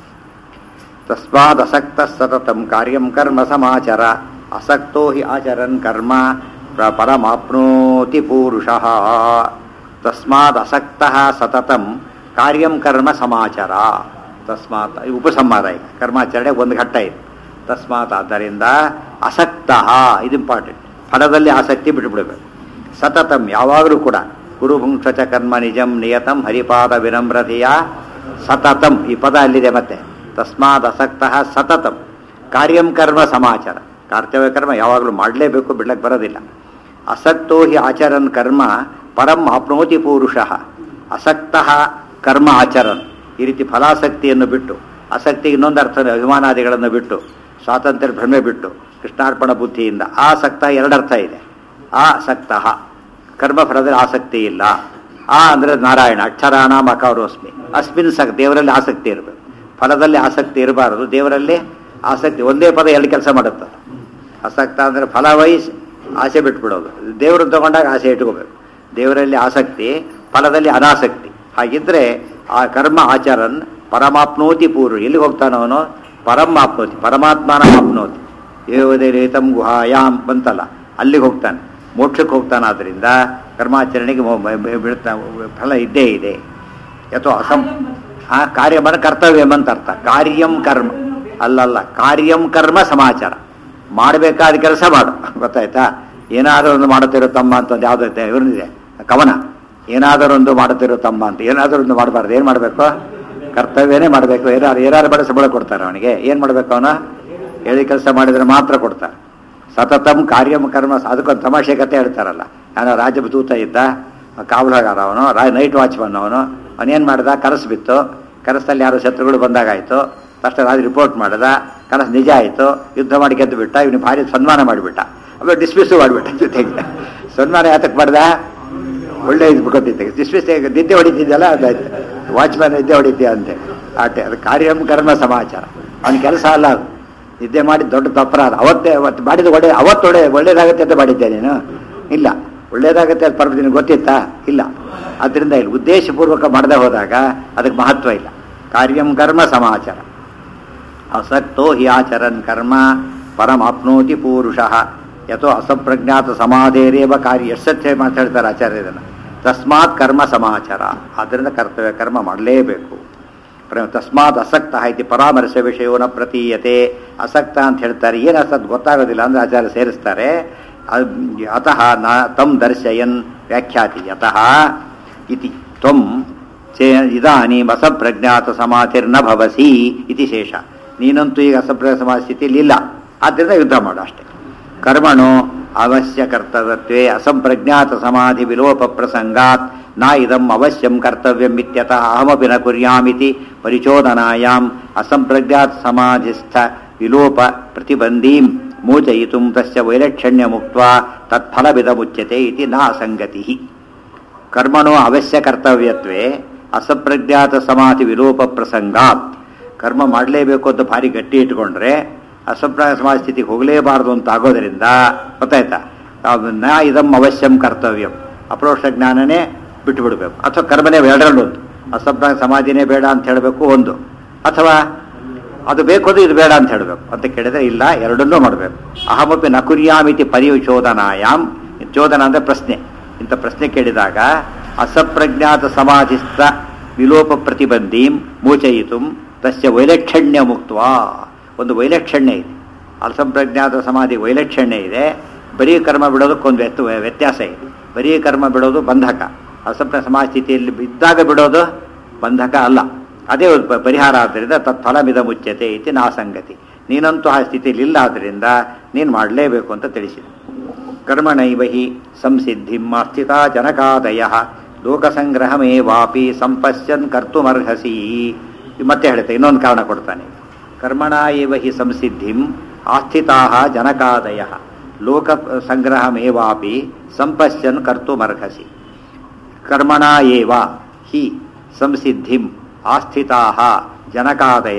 ತಸ್ಮಾದ್ ಅಸಕ್ತ ಸತತಂ ಕಾರ್ಯಂ ಕರ್ಮ ಸಮಾಚರ ಅಸಕ್ತೋ ಹಿ ಆಚರನ್ ಕರ್ಮ ಪರಮಾಪ್ನೋತಿ ಪೂರುಷಃ. ತಸ್ಮಾದ್ ಅಸಕ್ತ ಸತತಂ ಕಾರ್ಯಂ ಕರ್ಮ ಸಮಾಚರ. ತಸ್ಮಾತ್ ಉಪಸಂಹಾರ. ಈಗ ಕರ್ಮಾಚರಣೆ ಒಂದು ಘಟ್ಟ ಇದೆ. ತಸ್ಮಾತ್ ಆದ್ದರಿಂದ ಅಸಕ್ತ, ಇದು ಇಂಪಾರ್ಟೆಂಟ್. ಫಲದಲ್ಲಿ ಆಸಕ್ತಿ ಬಿಟ್ಟುಬಿಡಬೇಕು. ಸತತಂ ಯಾವಾಗಲೂ ಕೂಡ ಗುರುಭುಂಕ್ಷ ಕರ್ಮ ನಿಜಂ ನಿಯತಂ ಹರಿಪಾದ ವಿನಮ್ರತೆಯ ಸತತಂ ಈ ಪದ ಅಲ್ಲಿದೆ. ಮತ್ತೆ ತಸ್ಮಾತ್ ಅಸಕ್ತ ಸತತಂ ಕಾರ್ಯಂ ಕರ್ಮ ಸಮಾಚಾರ. ಕರ್ತವ್ಯ ಕರ್ಮ ಯಾವಾಗಲೂ ಮಾಡಲೇಬೇಕು, ಬಿಡ್ಲಕ್ಕೆ ಬರೋದಿಲ್ಲ. ಅಸಕ್ತೋ ಹಿ ಆಚರನ್ ಕರ್ಮ ಪರಂ ಆಪ್ನೋತಿ ಪೂರುಷಃ. ಅಸಕ್ತ ಕರ್ಮ ಆಚರನ್, ಈ ರೀತಿ ಫಲಾಸಕ್ತಿಯನ್ನು ಬಿಟ್ಟು, ಆಸಕ್ತಿಗೆ ಇನ್ನೊಂದು ಅರ್ಥ ಅಭಿಮಾನಾದಿಗಳನ್ನು ಬಿಟ್ಟು, ಸ್ವಾತಂತ್ರ್ಯ ಭ್ರಮೆ ಬಿಟ್ಟು ಕೃಷ್ಣಾರ್ಪಣ ಬುದ್ಧಿಯಿಂದ ಆಸಕ್ತ ಎರಡರ್ಥ ಇದೆ. ಆಸಕ್ತ ಕರ್ಮಫಲದಲ್ಲಿ ಆಸಕ್ತಿ ಇಲ್ಲ. ಅಂದರೆ ನಾರಾಯಣ ಅಕ್ಷರಾಣಾಂ ಅಕಾರೋಸ್ಮಿ. ಅಸ್ಮಿನ್ ದೇವರಲ್ಲಿ ಆಸಕ್ತಿ ಇರಬೇಕು, ಫಲದಲ್ಲಿ ಆಸಕ್ತಿ ಇರಬಾರದು. ದೇವರಲ್ಲಿ ಆಸಕ್ತಿ, ಒಂದೇ ಪದ ಎರಡು ಕೆಲಸ ಮಾಡುತ್ತದೆ. ಅಸಕ್ತ ಅಂದರೆ ಫಲ ವಹಿಸಿ ಆಸೆ ಬಿಟ್ಬಿಡೋದು. ದೇವ್ರನ್ನ ತಗೊಂಡಾಗ ಆಸೆ ಇಟ್ಕೋಬೇಕು. ದೇವರಲ್ಲಿ ಆಸಕ್ತಿ, ಫಲದಲ್ಲಿ ಅನಾಸಕ್ತಿ. ಹಾಗಿದ್ರೆ ಆ ಕರ್ಮ ಆಚರನ್ ಪರಮಾಪ್ನೋತಿ ಪೂರ್ವ. ಎಲ್ಲಿಗೆ ಹೋಗ್ತಾನವನು? ಪರಂ ಆಪ್ನೋತಿ, ಪರಮಾತ್ಮನ ಆಪ್ನೋತಿ. ಏವದೇತಂ ಗುಹಾಯಾಮ್ ಬಂತಲ್ಲ, ಅಲ್ಲಿಗೆ ಹೋಗ್ತಾನೆ, ಮೋಕ್ಷಕ್ಕೆ ಹೋಗ್ತಾನಾದ್ರಿಂದ ಕರ್ಮಾಚರಣೆಗೆ ಫಲ ಇದ್ದೇ ಇದೆ. ಯಥೋ ಕಾರ್ಯಮನ ಕರ್ತವ್ಯಂ ಅಂತ ಅರ್ಥ. ಕಾರ್ಯಂ ಕರ್ಮ ಅಲ್ಲಲ್ಲ, ಕಾರ್ಯಂ ಕರ್ಮ ಸಮಾಚಾರ. ಮಾಡಬೇಕಾದ ಕೆಲಸ ಮಾಡು, ಗೊತ್ತಾಯ್ತಾ? ಏನಾದರೂ ಒಂದು ಮಾಡುತ್ತಿರೋ ತಮ್ಮ ಅಂತ ಒಂದು ಯಾವುದೈತೆ ಇವರಿದೆ ಕವನ, ಏನಾದರೂ ಒಂದು ಮಾಡುತ್ತಿರೋ ತಮ್ಮ ಅಂತ. ಏನಾದರೂ ಒಂದು ಮಾಡಬಾರ್ದು, ಏನು ಮಾಡಬೇಕು? ಕರ್ತವ್ಯನೇ ಮಾಡಬೇಕು. ಏನಾರು ಬೇಡ ಸಂಬಳ ಕೊಡ್ತಾರೆ ಅವನಿಗೆ. ಏನು ಮಾಡಬೇಕು? ಅವನ ಹೇಳಿ ಕೆಲಸ ಮಾಡಿದರೆ ಮಾತ್ರ ಕೊಡ್ತಾರೆ. ಸತತಂ ಕಾರ್ಯಂ ಕರ್ಮ. ಅದಕ್ಕೊಂದು ತಮಾಷೆ ಕತೆ ಹೇಳ್ತಾರಲ್ಲ, ನಾನು ರಾಜದೂತ ಇದ್ದ, ಕಾವಲುಗಾರ ಅವನು, ನೈಟ್ ವಾಚ್ಮನ್ ಅವನು. ಅವನೇನು ಮಾಡ್ದ? ಕನಸು ಬಿತ್ತು. ಕನಸಲ್ಲಿ ಯಾರು ಶತ್ರುಗಳು ಬಂದಾಗಾಯಿತು. ಫಸ್ಟ್ ರಾಜ ರಿಪೋರ್ಟ್ ಮಾಡಿದ, ಕನಸು ನಿಜ ಆಯಿತು. ಯುದ್ಧ ಮಾಡಿ ಗೆದ್ದು ಬಿಟ್ಟ. ಇವನು ಭಾರಿ ಸನ್ಮಾನ ಮಾಡಿಬಿಟ್ಟ. ಆಮೇಲೆ ಡಿಸ್ಮಿಸ್ಸು ಮಾಡಿಬಿಟ್ಟ ಜೊತೆಗೆ. ಸನ್ಮಾನ ಯಾತಕ್ಕೆ ಮಾಡ್ದ? ಒಳ್ಳೆ ಇದು ಗೊತ್ತಿತ್ತು. ಡಿಸ್ಮಿಸ್ ನಿದ್ದೆ ಹೊಡಿತಿದ್ದಲ್ಲ, ಅದಾಯ್ತು. ವಾಚ್ಮ್ಯಾನ್ ನಿದ್ದೆ ಹೊಡಿತೀಯ ಅಂತೆ ಆಟೆ. ಅದು ಕಾರ್ಯಂ ಕರ್ಮ ಸಮಾಚಾರ. ಅವನ ಕೆಲಸ ಅಲ್ಲ ಅದು. ನಿದ್ದೆ ಮಾಡಿ ದೊಡ್ಡ ತಪ್ಪರಾದ. ಅವತ್ತು ಮಾಡಿದ ಒಳ್ಳೇದಾಗತ್ತೆ ಅಂತ ಮಾಡಿದ್ದೆ ನೀನು? ಇಲ್ಲ. ಒಳ್ಳೇದಾಗತ್ತೆ ಅದು ಪರ್ವದಿನ ಗೊತ್ತಿತ್ತಾ? ಇಲ್ಲ. ಆದ್ದರಿಂದ ಇಲ್ಲಿ ಉದ್ದೇಶಪೂರ್ವಕ ಮಾಡದೆ ಹೋದಾಗ ಅದಕ್ಕೆ ಮಹತ್ವ ಇಲ್ಲ. ಕಾರ್ಯಂ ಕರ್ಮ ಸಮಾಚಾರ. ಅಸಕ್ತೋ ಹಿ ಆಚರನ್ ಕರ್ಮ ಪರಮಾಪ್ನೋತಿ ಪೂರುಷಃ ಯಥೋ ಅಸಂಪ್ರಜ್ಞಾತ ಸಮಾಧೇರೇವ ಕಾರ್ಯ. ಎಷ್ಟು ಮಾತಾಡ್ತಾರೆ ಆಚಾರ್ಯ ಇದನ್ನು. ತಸ್ಮಾತ್ ಕರ್ಮ ಸಮಾಚಾರ. ಆದ್ದರಿಂದ ಕರ್ತವ್ಯ ಕರ್ಮ ಮಾಡಲೇಬೇಕು. ತಸ್ಮಾತ್ ಅಸಕ್ತ ಇತಿ ಪರಾಮರ್ಶ ವಿಷಯೋನ ಪ್ರತೀಯತೆ. ಅಸಕ್ತ ಅಂತ ಹೇಳ್ತಾರೆ. ಏನು ಅಸತ್ ಗೊತ್ತಾಗೋದಿಲ್ಲ ಅಂದರೆ ಆಚಾರ್ಯ ಸೇರಿಸ್ತಾರೆ. ಅತಃ ನ ತಂ ದರ್ಶಯನ್ ವ್ಯಾಖ್ಯಾತಿ. ಯತಃ ಇತಿ ತ್ವಂ ಇದಾನೀಂ ಅಸಂಪ್ರಜ್ಞಾತ ಸಮಾಧಿರ್ನ ಭವಸಿ ಇತಿ ಶೇಷ. ನೀನಂತೂ ಈಗ ಅಸಂಪ್ರಜ್ಞಾತ ಸಮಾಧಿ ಸ್ಥಿತಿಯಲ್ಲಿ ಇಲ್ಲ, ಆದ್ದರಿಂದ ಯುದ್ಧ ಮಾಡು ಅಷ್ಟೇ. ಕರ್ಮಣೋ ಅವಶ್ಯ ಕರ್ತವ್ಯತ್ವೇ ಅಸಂಪ್ರಜ್ಞಾತ ಸಮಾಧಿ ವಿಲೋಪ ಪ್ರಸಂಗಾತ್ ನ ಇದಂ ಅವಶ್ಯಂ ಕರ್ತವ್ಯಂ ಇತ್ಯತಃ ಅಹಮಪಿ ನ ಕುರ್ಯಾಮಿತಿ ಪರಿಚೋದನಾಯಾಂ ಅಸಂಪ್ರಜ್ಞಾತ ಸಮಾಧಿಸ್ಥ ವಿಲೋಪ ಪ್ರತಿಬಂಧೀಂ ಮೋಚಯಿತುಂ ತಸ್ಯ ವೈಲಕ್ಷಣ್ಯ ಮುಕ್ತ್ವಾ ತತ್ಫಲವಿದಮುಚ್ಯತೆ ಇತಿ ನ ಅಸಂಗತಿ. ಕರ್ಮಣೋ ಅವಶ್ಯ ಕರ್ತವ್ಯತ್ವೇ ಅಸಂಪ್ರಜ್ಞಾತ ಸಮಾಧಿ ವಿಲೋಪ ಪ್ರಸಂಗಾತ್. ಕರ್ಮ ಮಾಡಲೇಬೇಕು ಅಂತ ಭಾರಿ ಗಟ್ಟಿ ಇಟ್ಕೊಂಡ್ರೆ ಅಸಂಪ್ರಜ್ಞಾತ ಸಮಾಧಿ ಸ್ಥಿತಿಗೆ ಹೋಗಲೇಬಾರದು ಅಂತ ಆಗೋದರಿಂದ ಗೊತ್ತಾಯ್ತಾ? ನ ಇದಂ ಅವಶ್ಯಂ ಕರ್ತವ್ಯಂ. ಅಪರೋಕ್ಷ ಜ್ಞಾನನೇ ಬಿಟ್ಟು ಬಿಡಬೇಕು, ಅಥವಾ ಕರ್ಮನೇ ಎರಡರಲ್ಲೊಂದು. ಅಸಂಪ್ರಜ್ಞಾತ ಸಮಾಧಿನೇ ಬೇಡ ಅಂತ ಹೇಳಬೇಕು ಒಂದು, ಅಥವಾ ಅದು ಬೇಕು ಅದು ಇದು ಬೇಡ ಅಂತ ಹೇಳಬೇಕು ಅಂತ ಕೇಳಿದ್ರೆ ಇಲ್ಲ, ಎರಡನ್ನೂ ಮಾಡಬೇಕು. ಅಹಮಪಿ ನ ಕುರ್ಯಾಮಿತಿ ಪರಿಚೋದನಾಯಾಮ್. ಚೋದನ ಅಂದರೆ ಪ್ರಶ್ನೆ. ಇಂಥ ಪ್ರಶ್ನೆ ಕೇಳಿದಾಗ ಅಸಂಪ್ರಜ್ಞಾತ ಸಮಾಧಿಸ್ಥ ವಿಲೋಪ ಪ್ರತಿಬಂಧೀಂ ಮೋಚಯಿತು ತಸ್ಯ ವೈಲಕ್ಷಣ್ಯ ಮುಕ್ತ್ವಾ. ಒಂದು ವೈಲಕ್ಷಣ್ಯ ಇದೆ, ಅಸಂಪ್ರಜ್ಞಾತ ಸಮಾಧಿ ವೈಲಕ್ಷಣ್ಯ ಇದೆ. ಬರೀ ಕರ್ಮ ಬಿಡೋದಕ್ಕೊಂದು ವ್ಯತ್ಯಾಸ ಇದೆ. ಬರೀ ಕರ್ಮ ಬಿಡೋದು ಬಂಧಕ, ಅಸಂಪ್ರಜ್ಞಾತ ಸಮಾಧಿ ಸ್ಥಿತಿಯಲ್ಲಿ ಇದ್ದಾಗ ಬಿಡೋದು ಬಂಧಕ ಅಲ್ಲ. ಅದೇ ಪರಿಹಾರ. ಆದ್ದರಿಂದ ತತ್ಫಲಮಿದ ಮುಚ್ಯತೆ ಇತಿ ನಾಸಂಗತಿ. ನೀನಂತೂ ಆ ಸ್ಥಿತಿಯಲ್ಲಿ ಇಲ್ಲ, ಆದ್ದರಿಂದ ನೀನು ಮಾಡಲೇಬೇಕು ಅಂತ ತಿಳಿಸಿದೆ. ಕರ್ಮಣೈವ ಹಿ ಸಂಸಿದ್ಧಿಂ ಸ್ಥಿತಾ ಜನಕಾದಯ ಲೋಕಸಂಗ್ರಹಮೇವಾಪಿ ಸಂಪಶ್ಯನ್ ಕರ್ತುಮರ್ಹಸಿ. ಮತ್ತೆ ಹೇಳುತ್ತೆ, ಇನ್ನೊಂದು ಕಾರಣ ಕೊಡ್ತಾನೆ. ಕರ್ಮಣ ಏವ ಹಿ ಸಂಸಿದ್ಧಿಂ ಆಸ್ಥಿತಾ ಜನಕಾದಯ ಲೋಕ ಸಂಗ್ರಹಮೇವಾಪಿ ಸಂಪಶ್ಯನ್ ಕರ್ತುಮರ್ಹಸಿ. ಕರ್ಮಣ ಏವ ಹಿ ಸಂಸಿದ್ಧಿಂ ಆಸ್ಥಿತಾ ಜನಕಾದಯ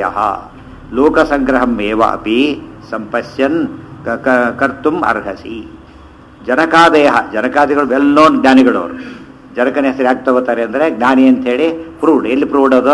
ಲೋಕಸಂಗ್ರಹಮೇವ ಅಪಿ ಸಂಪಶ್ಯನ್ ಕರ್ತುಂ ಅರ್ಹಸಿ. ಜನಕಾದಯ, ಜನಕಾದಿಗಳು ವೆಲ್ ನೋನ್ ಜ್ಞಾನಿಗಳು. ಅವರು ಜನಕನ ಹೆಸರು ಯಾಕೆ ತಗೋತಾರೆ ಅಂದರೆ ಜ್ಞಾನಿ ಅಂಥೇಳಿ ಪ್ರೂವ್ಡ್. ಎಲ್ಲಿ ಪ್ರೂವ್ಡ್ ಅದು?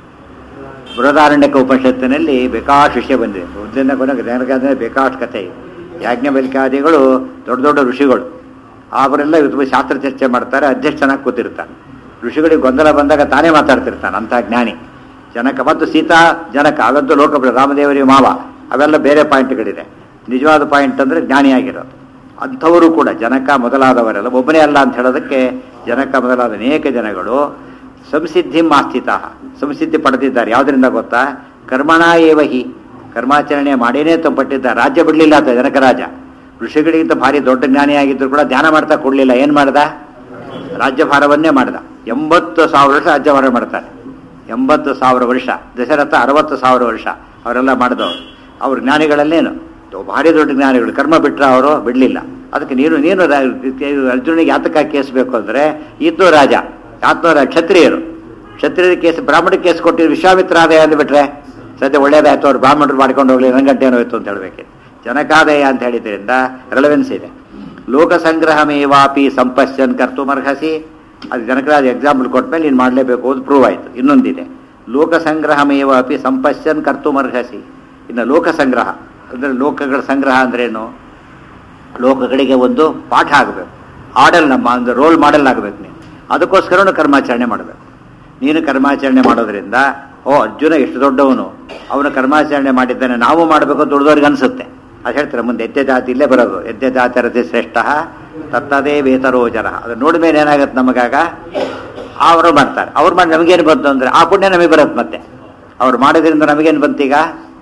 ಬೃಹದಾರಣ್ಯಕ ಉಪನಿಷತ್ತಿನಲ್ಲಿ ಬೇಕಾಷ್ಟು ವಿಷಯ ಬಂದಿದೆ. ಉದ್ದಿನ ಕೊನೆಗೆ ಜನಕಾದ ಬೇಕಾಷ್ಟು ಕಥೆ ಇದೆ. ಯಾಜ್ಞವಲ್ಕ್ಯಾದಿಗಳು ದೊಡ್ಡ ದೊಡ್ಡ ಋಷಿಗಳು, ಅವರೆಲ್ಲ ಶಾಸ್ತ್ರ ಚರ್ಚೆ ಮಾಡ್ತಾರೆ, ಅಧ್ಯಕ್ಷನಾಗಿ ಕೂತಿರ್ತಾನೆ. ಋಷಿಗಳಿಗೆ ಗೊಂದಲ ಬಂದಾಗ ತಾನೇ ಮಾತಾಡ್ತಿರ್ತಾನೆ ಅಂಥ ಜ್ಞಾನಿ ಜನಕ. ಮತ್ತು ಸೀತಾ ಜನಕ ಅವಂತೂ ಲೋಕಪ್ರಿಯ, ರಾಮದೇವರಿ ಮಾವ, ಅವೆಲ್ಲ ಬೇರೆ ಪಾಯಿಂಟ್ಗಳಿದೆ. ನಿಜವಾದ ಪಾಯಿಂಟ್ ಅಂದರೆ ಜ್ಞಾನಿಯಾಗಿರೋದು. ಅಂಥವರು ಕೂಡ ಜನಕ ಮೊದಲಾದವರೆಲ್ಲ ಒಬ್ಬನೇ ಅಲ್ಲ ಅಂತ ಹೇಳೋದಕ್ಕೆ ಜನಕ ಮೊದಲಾದ ಅನೇಕ ಜನಗಳು ಸಂಸಿದ್ಧಿ ಆಸ್ಥಿತ, ಸಂಸಿದ್ಧಿ ಪಡೆದಿದ್ದಾರೆ. ಯಾವುದರಿಂದ ಗೊತ್ತಾ? ಕರ್ಮಣ ಏವ ಹಿ, ಕರ್ಮಾಚರಣೆ ಮಾಡೇನೇ ಪಟ್ಟಿದ್ದಾರೆ. ರಾಜ್ಯ ಬಿಡಲಿಲ್ಲ ಅಂತ ಜನಕ ರಾಜ. ಋಷಿಗಳಿಗಿಂತ ಭಾರಿ ದೊಡ್ಡ ಜ್ಞಾನಿಯಾಗಿದ್ದರೂ ಕೂಡ ಧ್ಯಾನ ಮಾಡ್ತಾ ಕೊಡಲಿಲ್ಲ. ಏನು ಮಾಡ್ದ? ರಾಜ್ಯಭಾರವನ್ನೇ ಮಾಡ್ದ. 80,000 ವರ್ಷ ರಾಜ್ಯಭಾರ ಮಾಡ್ತಾರೆ. 80,000 ವರ್ಷ. ದಶರಥ 60,000 ವರ್ಷ ಅವರೆಲ್ಲ ಮಾಡಿದವರು. ಅವ್ರ ಜ್ಞಾನಿಗಳಲ್ಲೇನು ಭಾರಿ ದೊಡ್ಡ ಜ್ಞಾನಿಗಳು. ಕರ್ಮ ಬಿಟ್ಟರೆ ಅವರು ಬಿಡಲಿಲ್ಲ. ಅದಕ್ಕೆ ನೀನು ಅರ್ಜುನಿಗೆ ಯಾತಕ್ಕಾಗಿ ಕೇಸ್ ಬೇಕು ಅಂದರೆ ಈತನು ರಾಜ, ಆತ್ಮರ ಕ್ಷತ್ರಿಯರು. ಕ್ಷತ್ರಿಯರ ಕೇಸ್, ಬ್ರಾಹ್ಮಣ ಕೇಸ್ ಕೊಟ್ಟಿದ್ದು ವಿಶ್ವಾಮಿತ್ರ ಆದಾಯ ಅಂದ್ಬಿಟ್ರೆ ಸದ್ಯ ಒಳ್ಳೇದಾಯ್ತು, ಅವ್ರು ಬ್ರಾಹ್ಮಣರು ಮಾಡ್ಕೊಂಡು ಹೋಗ್ಲಿ, ನಂಗಂಟೇನೋ ಹೋಯ್ತು ಅಂತ ಹೇಳಬೇಕಿತ್ತು. ಜನಕಾದಯ ಅಂತ ಹೇಳಿದ್ರಿಂದ ರೆಲೆವೆನ್ಸ್ ಇದೆ. ಲೋಕಸಂಗ್ರಹಮೇವಾಪಿ ಸಂಪಶ್ಯನ್ ಕರ್ತುಮರ್ಹಸಿ. ಅದು ಜನಕರಾದ ಎಕ್ಸಾಂಪಲ್ ಕೊಟ್ಮೇಲೆ ನೀನು ಮಾಡಲೇಬೇಕು, ಅದು ಪ್ರೂವ್ ಆಯಿತು. ಇನ್ನೊಂದಿದೆ, ಲೋಕಸಂಗ್ರಹಮೇವಾಪಿ ಸಂಪಶ್ಯನ್ ಕರ್ತುಮರ್ಹಸಿ. ಇನ್ನು ಲೋಕಸಂಗ್ರಹ, ಅಂದರೆ ಲೋಕಗಳ ಸಂಗ್ರಹ ಅಂದ್ರೇನು, ಲೋಕಗಳಿಗೆ ಒಂದು ಪಾಠ ಆಗಬೇಕು, ಆಡಲ್ ನಮ್ಮ ಒಂದು ರೋಲ್ ಮಾಡೆಲ್ ಆಗಬೇಕು ನೀನು. ಅದಕ್ಕೋಸ್ಕರನೂ ಕರ್ಮಾಚರಣೆ ಮಾಡಬೇಕು. ನೀನು ಕರ್ಮಾಚರಣೆ ಮಾಡೋದ್ರಿಂದ ಓ ಅರ್ಜುನ ಎಷ್ಟು ದೊಡ್ಡವನು, ಅವನು ಕರ್ಮಾಚರಣೆ ಮಾಡಿದ್ದಾನೆ, ನಾವು ಮಾಡಬೇಕು ಅಂತ ಉಳಿದವ್ರಿಗೆ ಅನಿಸುತ್ತೆ. ಅದು ಹೇಳ್ತಾರೆ ಮುಂದೆ ಯಜ್ಞ ಜಾತಿ ಇಲ್ಲೇ ಬರೋದು, ಯಜ್ಞ ಜಾತಿರತಿ ಶ್ರೇಷ್ಠ ತತ್ತದೇ ವೇತರೋ ಜನ. ಅದು ನೋಡಿದ ಮೇಲೆ ಏನಾಗುತ್ತೆ ನಮಗಾಗ, ಅವರು ಮಾಡ್ತಾರೆ, ಅವ್ರು ಮಾಡಿ ನಮಗೇನು ಬಂತು ಅಂದರೆ ಆ ಪುಣ್ಯ ನಮಗೆ ಬರುತ್ತೆ. ಮತ್ತೆ ಅವ್ರು ಮಾಡೋದ್ರಿಂದ ನಮಗೇನು ಬಂತೀಗ,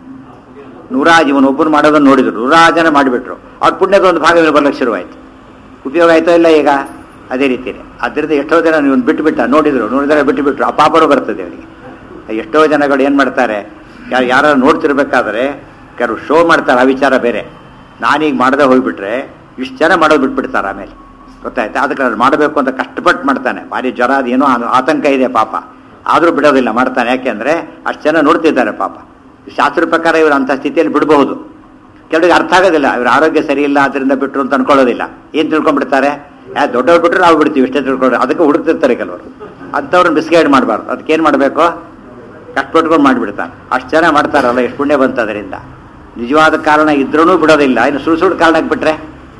ಇವನು ಒಬ್ಬರು ಮಾಡೋದನ್ನು ನೋಡಿದ್ರು, 100 ಜನ ಮಾಡಿಬಿಟ್ರು, ಅವ್ರ ಪುಣ್ಯದ ಒಂದು ಭಾಗ ಬರ್ಲಿಕ್ಕೆ ಶುರುವಾಯಿತು. ಉಪಯೋಗ ಆಯ್ತೋ ಇಲ್ಲ ಈಗ ಅದೇ ರೀತಿಯೇ. ಅದರಿಂದ ಎಷ್ಟೋ ಜನ ನೀವು ಬಿಟ್ಟುಬಿಟ್ಟ ನೋಡಿದರೆ ಬಿಟ್ಟುಬಿಟ್ರು, ಆ ಪಾಪರು ಬರ್ತದೆ ಅವರಿಗೆ. ಎಷ್ಟೋ ಜನಗಳು ಏನು ಮಾಡ್ತಾರೆ, ಯಾರು ನೋಡ್ತಿರ್ಬೇಕಾದ್ರೆ ಕೆಲವು ಶೋ ಮಾಡ್ತಾರೆ, ಆ ವಿಚಾರ ಬೇರೆ. ನಾನೀಗ ಮಾಡದೆ ಹೋಗಿಬಿಟ್ರೆ ಇಷ್ಟು ಜನ ಮಾಡೋದು ಬಿಟ್ಬಿಡ್ತಾರೆ ಆಮೇಲೆ, ಗೊತ್ತಾಯ್ತಾ. ಅದಕ್ಕೆ ಅದು ಮಾಡಬೇಕು ಅಂತ ಕಷ್ಟಪಟ್ಟು ಮಾಡ್ತಾನೆ, ಭಾರಿ ಜ್ವರ ಅದೇನೋ ಆತಂಕ ಇದೆ ಪಾಪ, ಆದರೂ ಬಿಡೋದಿಲ್ಲ, ಮಾಡ್ತಾನೆ. ಯಾಕೆಂದರೆ ಅಷ್ಟು ಜನ ನೋಡ್ತಿದ್ದಾರೆ ಪಾಪ. ಶಾಸ್ತ್ರ ಪ್ರಕಾರ ಇವರು ಅಂಥ ಸ್ಥಿತಿಯಲ್ಲಿ ಬಿಡಬಹುದು. ಕೆಲವರಿಗೆ ಅರ್ಥ ಆಗೋದಿಲ್ಲ, ಇವ್ರ ಆರೋಗ್ಯ ಸರಿ ಇಲ್ಲ ಅದರಿಂದ ಬಿಟ್ಟರು ಅಂತ ಅನ್ಕೊಳ್ಳೋದಿಲ್ಲ. ಏನು ತಿಳ್ಕೊಂಡ್ಬಿಡ್ತಾರೆ, ದೊಡ್ಡವ್ರು ಬಿಟ್ಟರು ನಾವು ಬಿಡ್ತೀವಿ ಇಷ್ಟೇ ತಿಳ್ಕೊಂಡ್ರೆ, ಅದಕ್ಕೆ ಹುಡುಕ್ತಿರ್ತಾರೆ ಕೆಲವರು. ಅಂಥವ್ರನ್ನ ಮಿಸ್ಗೈಡ್ ಮಾಡಬಾರ್ದು. ಅದಕ್ಕೇನು ಮಾಡಬೇಕು, ಕಷ್ಟಪಟ್ಕೊಂಡು ಮಾಡಿಬಿಡ್ತಾನೆ. ಅಷ್ಟು ಜನ ಮಾಡ್ತಾರಲ್ಲ, ಎಷ್ಟು ಪುಣ್ಯ ಬಂತು ಅದರಿಂದ. ನಿಜವಾದ ಕಾರಣ ಇದ್ರೂ ಬಿಡೋದಿಲ್ಲ, ಇನ್ನು ಸುಳ್ಳು ಕಾರಣಕ್ಕೆ ಬಿಟ್ಟರೆ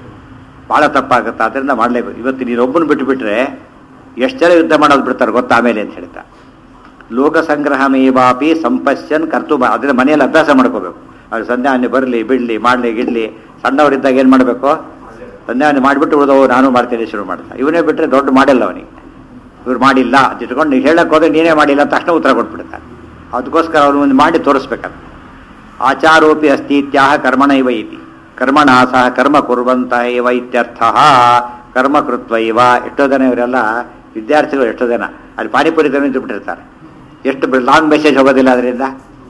ಭಾಳ ತಪ್ಪಾಗುತ್ತೆ. ಅದರಿಂದ ಮಾಡಲೇಬೇಕು. ಇವತ್ತು ನೀನೊಬ್ಬನ ಬಿಟ್ಟುಬಿಟ್ರೆ ಎಷ್ಟು ಜನ ಯುದ್ಧ ಮಾಡೋದು ಬಿಡ್ತಾರೆ ಗೊತ್ತಾ ಆಮೇಲೆ ಅಂತ ಹೇಳ್ತಾ. ಲೋಕ ಸಂಗ್ರಹಮೇವಾಪಿ ಸಂಪಶ್ಯನ್ ಕರ್ತು ಅದನ್ನ ಮನೆಯಲ್ಲಿ ಅಭ್ಯಾಸ ಮಾಡ್ಕೋಬೇಕು. ಅದು ಸಂಧ್ಯಾವನ್ನೇ ಬರಲಿ ಬಿಡಲಿ ಮಾಡಲಿ ಗಿಡಲಿ, ಸಣ್ಣವರಿದ್ದಾಗ ಏನು ಮಾಡಬೇಕು, ಸಂಧ್ಯಾವನ್ನೇ ಮಾಡಿಬಿಟ್ಟು ಉಳಿದವು ನಾನು ಮಾಡ್ತೇನೆ ಶುರು ಮಾಡ್ತಾನೆ. ಇವನೇ ಬಿಟ್ಟರೆ ದೊಡ್ಡ ಮಾಡಿಲ್ಲ ಅವನಿಗೆ, ಇವ್ರು ಮಾಡಿಲ್ಲ ಅಂತ ಇಟ್ಕೊಂಡು ನೀವು ಹೇಳಕ್ಕೆ ಹೋದ್ರೆ ನೀನೇ ಮಾಡಿಲ್ಲ ಅಂತ ತಕ್ಷಣ ಉತ್ತರ ಕೊಟ್ಬಿಡ್ತಾನೆ. ಅದಕ್ಕೋಸ್ಕರ ಅವ್ರು ಒಂದು ಮಾಡಿ ತೋರಿಸ್ಬೇಕಂತ. ಆಚಾರೋಪಿ ಅಸ್ತಿ ಇತ್ಯಾಹ ಕರ್ಮಣ ಇವ ಇತಿ, ಕರ್ಮಣ ಸಹ ಕರ್ಮ ಕುರುವಂತ ಇವ ಇತ್ಯರ್ಥ. ಕರ್ಮ ಕೃತ್ವ ಇವ. ಎಷ್ಟೋ ಜನ ಇವರೆಲ್ಲ ವಿದ್ಯಾರ್ಥಿಗಳು, ಎಷ್ಟೋ ಜನ ಅಲ್ಲಿ ಪಾನಿಪುರಿ ಬಿಟ್ಟಿರ್ತಾರೆ, ಎಷ್ಟು ಲಾಂಗ್ ಮೆಸೇಜ್ ಹೋಗೋದಿಲ್ಲ ಅದರಿಂದ.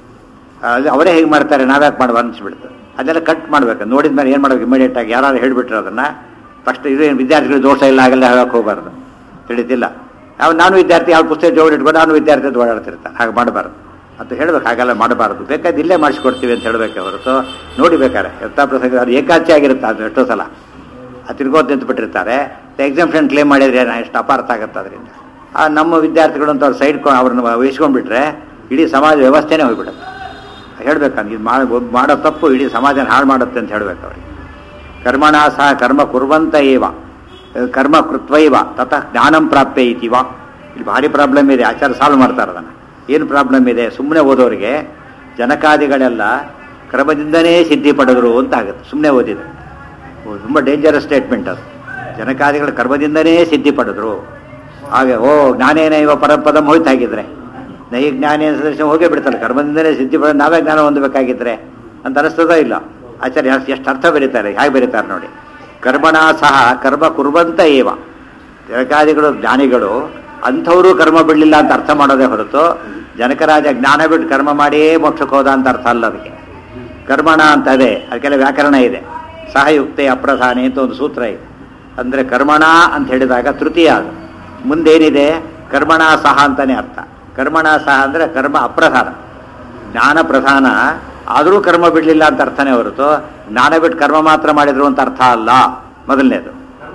ಅವರೇ ಹೇಗೆ ಮಾಡ್ತಾರೆ, ನಾವ್ಯಾಕೆ ಮಾಡುವ ಅನಿಸ್ಬಿಡ್ತು. ಅದೆಲ್ಲ ಕಟ್ ಮಾಡ್ಬೇಕು. ನೋಡಿದ ಮೇಲೆ ಏನು ಮಾಡ್ಬೇಕು, ಇಮಿಡಿಯೇಟಾಗಿ ಯಾರು ಹೇಳಿಬಿಟ್ರೆ ಅದನ್ನು ಫಸ್ಟ್ ಇದೇನು ವಿದ್ಯಾರ್ಥಿಗಳು ದೋಷ ಇಲ್ಲ ಆಗಲ್ಲ ಹೇಳಕ್ಕೆ ಹೋಗಬಾರ್ದು, ತಿಳಿತಿಲ್ಲ. ನಾನು ವಿದ್ಯಾರ್ಥಿ ಯಾವ ಪುಸ್ತಕ ಜೋಡಿ ಇಟ್ಕೊಂಡು ನಾನು ವಿದ್ಯಾರ್ಥಿ ಅಂತ ಓಡಾಡ್ತಿರ್ತಾರೆ, ಹಾಗೆ ಮಾಡಬಾರ್ದು ಅಂತ ಹೇಳ್ಬೇಕು. ಹಾಗೆಲ್ಲ ಮಾಡಬಾರ್ದು. ಬೇಕಾದ್ರೆ ಇಲ್ಲೇ ಮಾಡಿಸ್ಕೊಡ್ತೀವಿ ಅಂತ ಹೇಳಬೇಕೆ ಹೊರತು ನೋಡಿಬೇಕಾರೆ ಯಥಾ ಪ್ರಸಂಗ ಅದು ಏಕಾಚಿ ಆಗಿರುತ್ತೆ. ಅದು ಎಷ್ಟೋ ಸಲ ತಿರ್ಗೋದು ನಿಂತುಬಿಟ್ಟಿರ್ತಾರೆ. ಎಕ್ಸಾಮ್ಷನ್ ಕ್ಲೇಮ್ ಮಾಡಿದ್ರೆ ಎಷ್ಟು ಅಪಾರ್ಥ ಆಗುತ್ತೆ ಅದರಿಂದ. ನಮ್ಮ ವಿದ್ಯಾರ್ಥಿಗಳು ಅಂತ ಅವ್ರು ಸೈಡ್ ಅವ್ರನ್ನ ವಹಿಸ್ಕೊಂಡ್ಬಿಟ್ರೆ ಇಡೀ ಸಮಾಜ ವ್ಯವಸ್ಥೆನೇ ಹೋಗ್ಬಿಡುತ್ತೆ. ಹೇಳ್ಬೇಕಂದ್ರೆ ಇದು ಮಾಡೋ ತಪ್ಪು ಇಡೀ ಸಮಾಜನ ಹಾಳು ಮಾಡುತ್ತೆ ಅಂತ ಹೇಳ್ಬೇಕು ಅವ್ರಿಗೆ. ಕರ್ಮಣ ಸಹ ಕರ್ಮ ಕುರ್ವಂತ ಏವ ಕರ್ಮ ಕೃತ್ವೈವ ತತಃ ಜ್ಞಾನಂ ಪ್ರಾಪ್ಯ ಇತಿವ. ಇಲ್ಲಿ ಭಾರಿ ಪ್ರಾಬ್ಲಮ್ ಇದೆ. ಆಚಾರ ಸಾಲ್ವ್ ಮಾಡ್ತಾರೆ ಅದನ್ನು. ಏನು ಪ್ರಾಬ್ಲಮ್ ಇದೆ, ಸುಮ್ಮನೆ ಓದೋರಿಗೆ ಜನಕಾದಿಗಳೆಲ್ಲ ಕ್ರಮದಿಂದನೇ ಸಿದ್ಧಿ ಪಡೆದರು ಅಂತ ಆಗುತ್ತೆ ಸುಮ್ಮನೆ ಓದಿದ್ರು. ತುಂಬ ಡೇಂಜರಸ್ ಸ್ಟೇಟ್ಮೆಂಟ್ ಅದು. ಜನಕಾದಿಗಳ ಕರ್ಮದಿಂದನೇ ಸಿದ್ಧಿ ಪಡೆದ್ರು. ಹಾಗೆ ಜ್ಞಾನೇನ ಇವ ಪರಪದಂ ಹೋಯ್ತಾಗಿದ್ರೆ ನೈ ಜ್ಞಾನೇನ ಸದೃಶ ಹೋಗೇ ಬಿಡ್ತಾರೆ. ಕರ್ಮದಿಂದನೇ ಸಿದ್ಧಿ ಪಡೆದು ನಾವೇ ಜ್ಞಾನ ಹೊಂದಬೇಕಾಗಿದ್ರೆ ಅಂತ ಅನಿಸ್ತದೋ ಇಲ್ಲ. ಆಚಾರ್ಯ ಎಷ್ಟು ಅರ್ಥ ಬರೀತಾರೆ, ಹೇಗೆ ಬರೀತಾರೆ ನೋಡಿ. ಕರ್ಮಣ ಸಹ ಕರ್ಮ ಕುರ್ವಂತ ಏವ. ಜನಕಾದಿಗಳು ಜ್ಞಾನಿಗಳು ಅಂಥವರು ಕರ್ಮ ಬಿಡಲಿಲ್ಲ ಅಂತ ಅರ್ಥ ಮಾಡೋದೇ ಹೊರತು ಜನಕರಾಜ ಜ್ಞಾನ ಬಿಟ್ಟು ಕರ್ಮ ಮಾಡಿಯೇ ಮೋಕ್ಷಕ್ಕೆ ಹೋದ ಅಂತ ಅರ್ಥ ಅಲ್ಲ. ಅದಕ್ಕೆ ಕರ್ಮಣ ಅಂತ ಇದೆ, ಅದಕ್ಕೆಲ್ಲ ವ್ಯಾಕರಣ ಇದೆ. ಸಹಯುಕ್ತೆ ಅಪ್ರಧಾನೆ ಅಂತ ಒಂದು ಸೂತ್ರ ಇದೆ. ಅಂದರೆ ಕರ್ಮಣ ಅಂತ ಹೇಳಿದಾಗ ತೃತೀಯ, ಅದು ಮುಂದೇನಿದೆ ಕರ್ಮಣ ಸಹ ಅಂತಾನೆ ಅರ್ಥ. ಕರ್ಮಣ ಸಹ ಅಂದರೆ ಕರ್ಮ ಅಪ್ರಧಾನ, ಜ್ಞಾನ ಪ್ರಧಾನ ಆದರೂ ಕರ್ಮ ಬಿಡಲಿಲ್ಲ ಅಂತ ಅರ್ಥನೇ ಹೊರತು ಜ್ಞಾನ ಬಿಟ್ಟು ಕರ್ಮ ಮಾತ್ರ ಮಾಡಿದ್ರು ಅಂತ ಅರ್ಥ ಅಲ್ಲ. ಮೊದಲನೇದು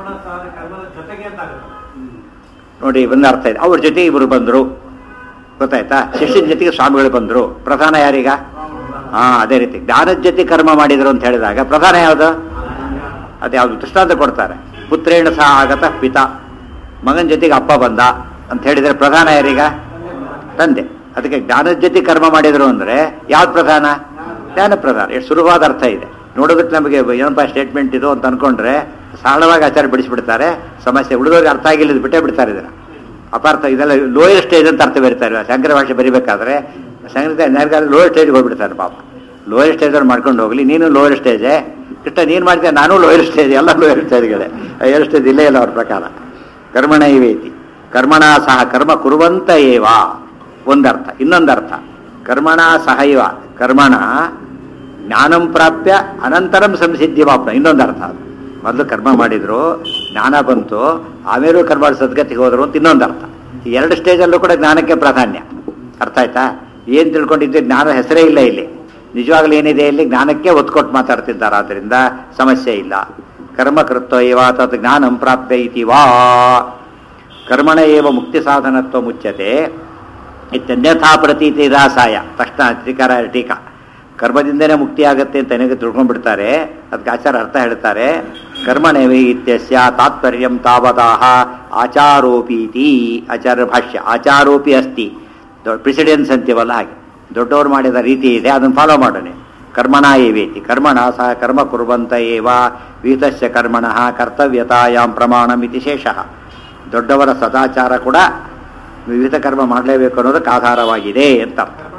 ನೋಡಿ, ಒಂದು ಅರ್ಥ ಇದೆ. ಅವ್ರ ಜೊತೆಗೆ ಇವರು ಬಂದರು, ಗೊತ್ತಾಯ್ತಾ. ಶಿಷ್ಯನ ಜೊತೆಗೆ ಸ್ವಾಮಿಗಳು ಬಂದರು. ಪ್ರಧಾನ ಯಾರೀಗ? ಅದೇ ರೀತಿ ಜ್ಞಾನದ ಜೊತೆ ಕರ್ಮ ಮಾಡಿದ್ರು ಅಂತ ಹೇಳಿದಾಗ ಪ್ರಧಾನ ಯಾವುದು? ಅದು ಯಾವುದು ದೃಷ್ಟಾಂತ ಕೊಡ್ತಾರೆ. ಪುತ್ರೇಣ ಸಹ ಆಗತ ಪಿತ, ಮಗನ ಜೊತೆಗೆ ಅಪ್ಪ ಬಂದ ಅಂತ ಹೇಳಿದರೆ ಪ್ರಧಾನ ಯಾರೀಗ? ತಂದೆ. ಅದಕ್ಕೆ ಜ್ಞಾನದ ಜೊತೆ ಕರ್ಮ ಮಾಡಿದ್ರು ಅಂದರೆ ಯಾವ್ದು ಪ್ರಧಾನ? ಜ್ಞಾನ ಪ್ರಧಾನ. ಎಷ್ಟು ಸುಲಭವಾದ ಅರ್ಥ ಇದೆ ನೋಡೋದಕ್ಕೆ. ನಮಗೆ ಏನಪ್ಪ ಸ್ಟೇಟ್ಮೆಂಟ್ ಇದು ಅಂತ ಅನ್ಕೊಂಡ್ರೆ ಸರಳವಾಗಿ ಆಚಾರ ಬಿಡಿಸ್ಬಿಡ್ತಾರೆ. ಸಮಸ್ಯೆ ಉಳಿದವ್ರಿಗೆ ಅರ್ಥ ಆಗಿಲ್ಲ, ಬಿಟ್ಟೇ ಬಿಡ್ತಾರೆ. ಇದನ್ನು ಅಪಾರ್ಥ ಇದೆಲ್ಲ ಲೋಯರ್ ಸ್ಟೇಜ್ ಅಂತ ಅರ್ಥ ಬರೀತಾರೆ. ಶಂಕರ ಭಾಷೆ ಬರೀಬೇಕಾದ್ರೆ ಸಂಗೀತ ಲೋಯರ್ ಸ್ಟೇಜ್ಗೆ ಹೋಗ್ಬಿಡ್ತಾರೆ ಪಾಪ. ಲೋಯರ್ ಸ್ಟೇಜಲ್ಲಿ ಮಾಡ್ಕೊಂಡು ಹೋಗಲಿ, ನೀನು ಲೋಯರ್ ಸ್ಟೇಜೇ ಇಷ್ಟ, ನೀನು ಮಾಡ್ತೀಯ ನಾನು ಲೋಯರ್ ಸ್ಟೇಜ್, ಎಲ್ಲ ಲೋಯರ್ ಸ್ಟೇಜ್ಗಳೇ. ಹೈಯರ್ ಸ್ಟೇಜ್ ಇಲ್ಲೇ ಇಲ್ಲ ಅವ್ರ ಪ್ರಕಾರ. ಕರ್ಮಣ ಇವೇತಿ ಕರ್ಮಣ ಸಹ ಕರ್ಮ ಕುರುವಂತ ಏವ ಒಂದರ್ಥ. ಇನ್ನೊಂದರ್ಥ ಕರ್ಮಣ ಸಹೈವ ಕರ್ಮಣ ಜ್ಞಾನಂ ಪ್ರಾಪ್ಯ ಅನಂತರಂ ಸಂಸಿದ್ಧಿ ವಾಪ್ನ. ಇನ್ನೊಂದರ್ಥ ಅದು. ಮೊದಲು ಕರ್ಮ ಮಾಡಿದ್ರು, ಜ್ಞಾನ ಬಂತು, ಆಮೇಲೂ ಕರ್ಮ ಸದ್ಗತಿಗೆ ಹೋದರು ಅಂತ ಇನ್ನೊಂದರ್ಥ. ಈ ಎರಡು ಸ್ಟೇಜಲ್ಲೂ ಕೂಡ ಜ್ಞಾನಕ್ಕೆ ಪ್ರಾಧಾನ್ಯ. ಅರ್ಥ ಆಯ್ತಾ? ಏನು ತಿಳ್ಕೊಂಡಿದ್ದೆ ಜ್ಞಾನ ಹೆಸರೇ ಇಲ್ಲ ಇಲ್ಲಿ. ನಿಜವಾಗ್ಲೂ ಏನಿದೆ ಇಲ್ಲಿ? ಜ್ಞಾನಕ್ಕೆ ಒತ್ತು ಕೊಟ್ಟು ಮಾತಾಡ್ತಿದ್ದಾರೆ. ಆದ್ದರಿಂದ ಸಮಸ್ಯೆ ಇಲ್ಲ. ಕರ್ಮಕೃತ್ವ ಏವ ತತ್ ಜ್ಞಾನಂ ಪ್ರಾಪ್ಯ ಇತಿ ವಾ. ಕರ್ಮಣ ಏವ ಮುಕ್ತಿ ಸಾಧನತ್ವ ಮುಚ್ಯತೆ ಇತ್ಯನ್ಯಥಾ ಪ್ರತೀತಿ ರಾಸಾಯ. ತಕ್ಷಣ ಟೀಕಾರ ಟೀಕಾ ಕರ್ಮದಿಂದನೇ ಮುಕ್ತಿ ಆಗುತ್ತೆ ಅಂತ ನನಗೆ ತಿಳ್ಕೊಂಡ್ಬಿಡ್ತಾರೆ. ಅದಕ್ಕೆ ಆಚಾರ ಅರ್ಥ ಹೇಳ್ತಾರೆ, ಕರ್ಮಣವೇ ಇತ್ಯಸ್ಯ ತಾತ್ಪರ್ಯಂ ತಾವದಾಹ ಆಚಾರೋಪೀತಿ. ಆಚಾರ್ಯ ಭಾಷ್ಯ ಆಚಾರೋಪಿ ಅಸ್ತಿ, ಪ್ರಿಸಿಡೆನ್ಸ್ ಅಂತೀವಲ್ಲ ಹಾಗೆ, ದೊಡ್ಡವರು ಮಾಡಿದ ರೀತಿ ಇದೆ, ಅದನ್ನು ಫಾಲೋ ಮಾಡೋಣ. ಕರ್ಮಣ ಏವೇತಿ ಕರ್ಮಣ ಸಹ ಕರ್ಮ ಕುರ್ವಂತ ಏವ ವಿಹಿತಸ್ಯ ಕರ್ಮಣಃ ಕರ್ತವ್ಯತಾಯಾಂ ಪ್ರಮಾಣಮಿತಿ ಶೇಷಃ. ದೊಡ್ಡವರ ಸದಾಚಾರ ಕೂಡ ವಿವಿಧ ಕರ್ಮ ಮಾಡಲೇಬೇಕು ಅನ್ನೋದಕ್ಕೆ ಆಧಾರವಾಗಿದೆ ಅಂತ.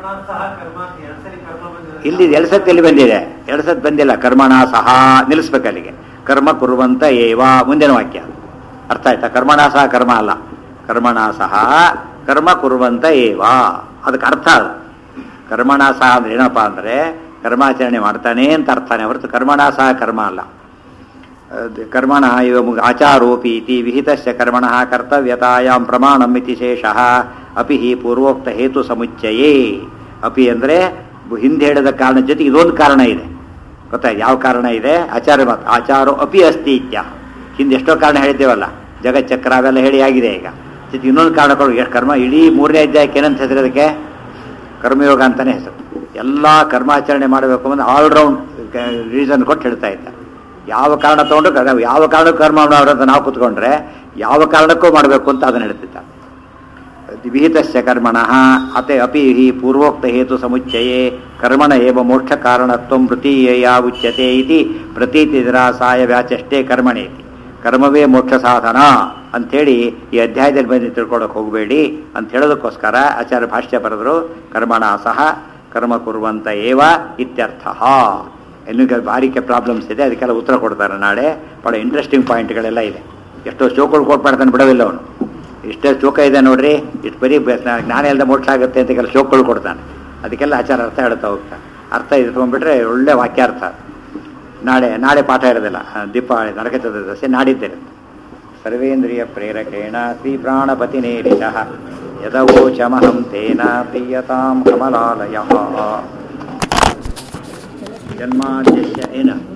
ಇಲ್ಲಿ 2 ಸತಿ ಎಲ್ಲಿ ಬಂದಿದೆ? 2 ಸತಿ ಬಂದಿಲ್ಲ. ಕರ್ಮಣ ಸಹ ನಿಲ್ಲಿಸ್ಬೇಕು ಅಲ್ಲಿಗೆ. ಕರ್ಮ ಕುರುವಂತ ಏವ ಮುಂದಿನ ವಾಕ್ಯ ಅರ್ಥ ಆಯ್ತಾ? ಕರ್ಮಣ ಸಹ ಕರ್ಮ ಅಲ್ಲ, ಕರ್ಮಣ ಸಹ ಕರ್ಮ ಕುರುವಂತ ಏವ ಅದಕ್ಕೆ ಅರ್ಥ ಅಲ್ಲ. ಕರ್ಮಣ ಸಹ ಅಂದ್ರೆ ಏನಪ್ಪ ಅಂದ್ರೆ ಕರ್ಮಾಚರಣೆ ಮಾಡ್ತಾನೆ ಅಂತ ಅರ್ಥನೇ ಹೊರತು ಕರ್ಮಣ ಸಹ ಕರ್ಮ ಅಲ್ಲ. ಕರ್ಮಣ ಇವ ಆಚಾರೋಪೀತಿ ವಿಹಿತಸ್ಯ ಕರ್ಮಣಃ ಕರ್ತವ್ಯತಾಯಾಂ ಪ್ರಮಾಣಂ ಇತಿ ಶೇಷಃ ಅಪಿ ಹಿ ಪೂರ್ವೋಕ್ತ ಹೇತು ಸಮುಚ್ಚಯೇ. ಅಪಿ ಅಂದರೆ ಹಿಂದೆ ಹೇಳಿದ ಕಾರಣ ಜೊತೆಗೆ ಇದೊಂದು ಕಾರಣ ಇದೆ. ಗೊತ್ತಾಯ್ತು ಯಾವ ಕಾರಣ ಇದೆ? ಆಚಾರ್ಯ ಮಾತು ಆಚಾರೋ ಅಪಿ ಅಸ್ತಿ ಇತ್ಯ. ಹಿಂದೆ ಎಷ್ಟೋ ಕಾರಣ ಹೇಳಿದ್ದೇವಲ್ಲ, ಜಗಚ್ಚಕ್ರ ಅವೆಲ್ಲ ಹೇಳಿ ಆಗಿದೆ. ಈಗ ಜೊತೆಗೆ ಇನ್ನೊಂದು ಕಾರಣ ಕೊಡು. ಎಷ್ಟು ಕರ್ಮ ಇಡೀ 3ನೇ ಅಧ್ಯಾಯಕ್ಕೆ ಏನಂತ ಹೆಸರು? ಅದಕ್ಕೆ ಕರ್ಮಯೋಗ ಅಂತಾನೆ ಹೆಸರು. ಎಲ್ಲ ಕರ್ಮಾಚರಣೆ ಮಾಡಬೇಕು ಅಂದ್ರೆ ಆಲ್ರೌಂಡ್ ರೀಸನ್ ಕೊಟ್ಟು ಹೇಳ್ತಾ ಇದ್ದಾರೆ. ಯಾವ ಕಾರಣ ತಗೊಂಡ್ರು ಯಾವ ಕಾರಣಕ್ಕೂ ಕರ್ಮ ಮಾಡೋರಂತ ನಾವು ಕೂತ್ಕೊಂಡ್ರೆ ಯಾವ ಕಾರಣಕ್ಕೂ ಮಾಡಬೇಕು ಅಂತ ಅದನ್ನು ಹೇಳ್ತಿದ್ದಾರೆ. ವಿಹಿತಸ್ಯ ಕರ್ಮಣಃ ಅಪಿ ಹಿ ಪೂರ್ವೋಕ್ತ ಹೇತು ಸಮುಚ್ಚಯೇ ಕರ್ಮಣ ಏವ ಮೋಕ್ಷ ಕಾರಣತ್ವಂ ಪ್ರತೀಯ ಉಚ್ಯತೆ ಇತಿ ಪ್ರತೀತಿ ನಿರಾಸಾಯ ವ್ಯಾಚಷ್ಟೇ ಕರ್ಮಣೇತಿ. ಕರ್ಮವೇ ಮೋಕ್ಷ ಸಾಧನ ಅಂಥೇಳಿ ಈ ಅಧ್ಯಾಯದಲ್ಲಿ ಬಂದು ತಿಳ್ಕೊಳ್ಳೋಕೆ ಹೋಗಬೇಡಿ ಅಂತ ಹೇಳೋದಕ್ಕೋಸ್ಕರ ಆಚಾರ್ಯ ಭಾಷ್ಯ ಬರೆದರು. ಕರ್ಮಣ ಸಹ ಕರ್ಮ ಕುರುವಂತ ಏವ ಇತ್ಯರ್ಥ. ಇನ್ನೂ ಬಾರಿಕೆ ಪ್ರಾಬ್ಲಮ್ಸ್ ಇದೆ, ಅದಕ್ಕೆಲ್ಲ ಉತ್ತರ ಕೊಡ್ತಾರೆ ನಾಳೆ. ಭಾಳ ಇಂಟ್ರೆಸ್ಟಿಂಗ್ ಪಾಯಿಂಟ್ಗಳೆಲ್ಲ ಇದೆ. ಎಷ್ಟೋ ಶೋಕಗಳು ಕೊಟ್ಬಿಡ್ತಾನೆ, ಬಿಡೋದಿಲ್ಲ ಅವನು. ಇಷ್ಟೇ ಶೋಕ ಇದೆ ನೋಡ್ರಿ, ಇಷ್ಟು ಬರೀ ಜ್ಞಾನ ಇಲ್ಲದೆ ಮೋಕ್ಷ ಆಗುತ್ತೆ ಅಂತ ಕೆಲ ಶೋಕಗಳು ಕೊಡ್ತಾನೆ. ಅದಕ್ಕೆಲ್ಲ ಆಚಾರ ಅರ್ಥ ಹೇಳ್ತಾ ಹೋಗ್ತಾನೆ. ಅರ್ಥ ಇಟ್ಕೊಂಡ್ಬಿಟ್ರೆ ಒಳ್ಳೆ ವಾಕ್ಯಾರ್ಥ. ನಾಳೆ ಪಾಠ ಇರೋದಿಲ್ಲ. ದೀಪಾವಳಿ ನರಕ ಚತುರ್ದಶಿ ನಾಡಿದ್ದಿರುತ್ತೆ. ಸರ್ವೇಂದ್ರಿಯ ಪ್ರೇರಕೇಣ ಶ್ರೀ ಪ್ರಾಣಪತಿನೇರಿತಃ ಯದವೋಚಮಹಂ ತೇನ ಪ್ರೀಯತಾಂ ಕಮಲಾಲಯಃ. ಜನ್ಮಾದ್ಯಸ್ಯ ಏನ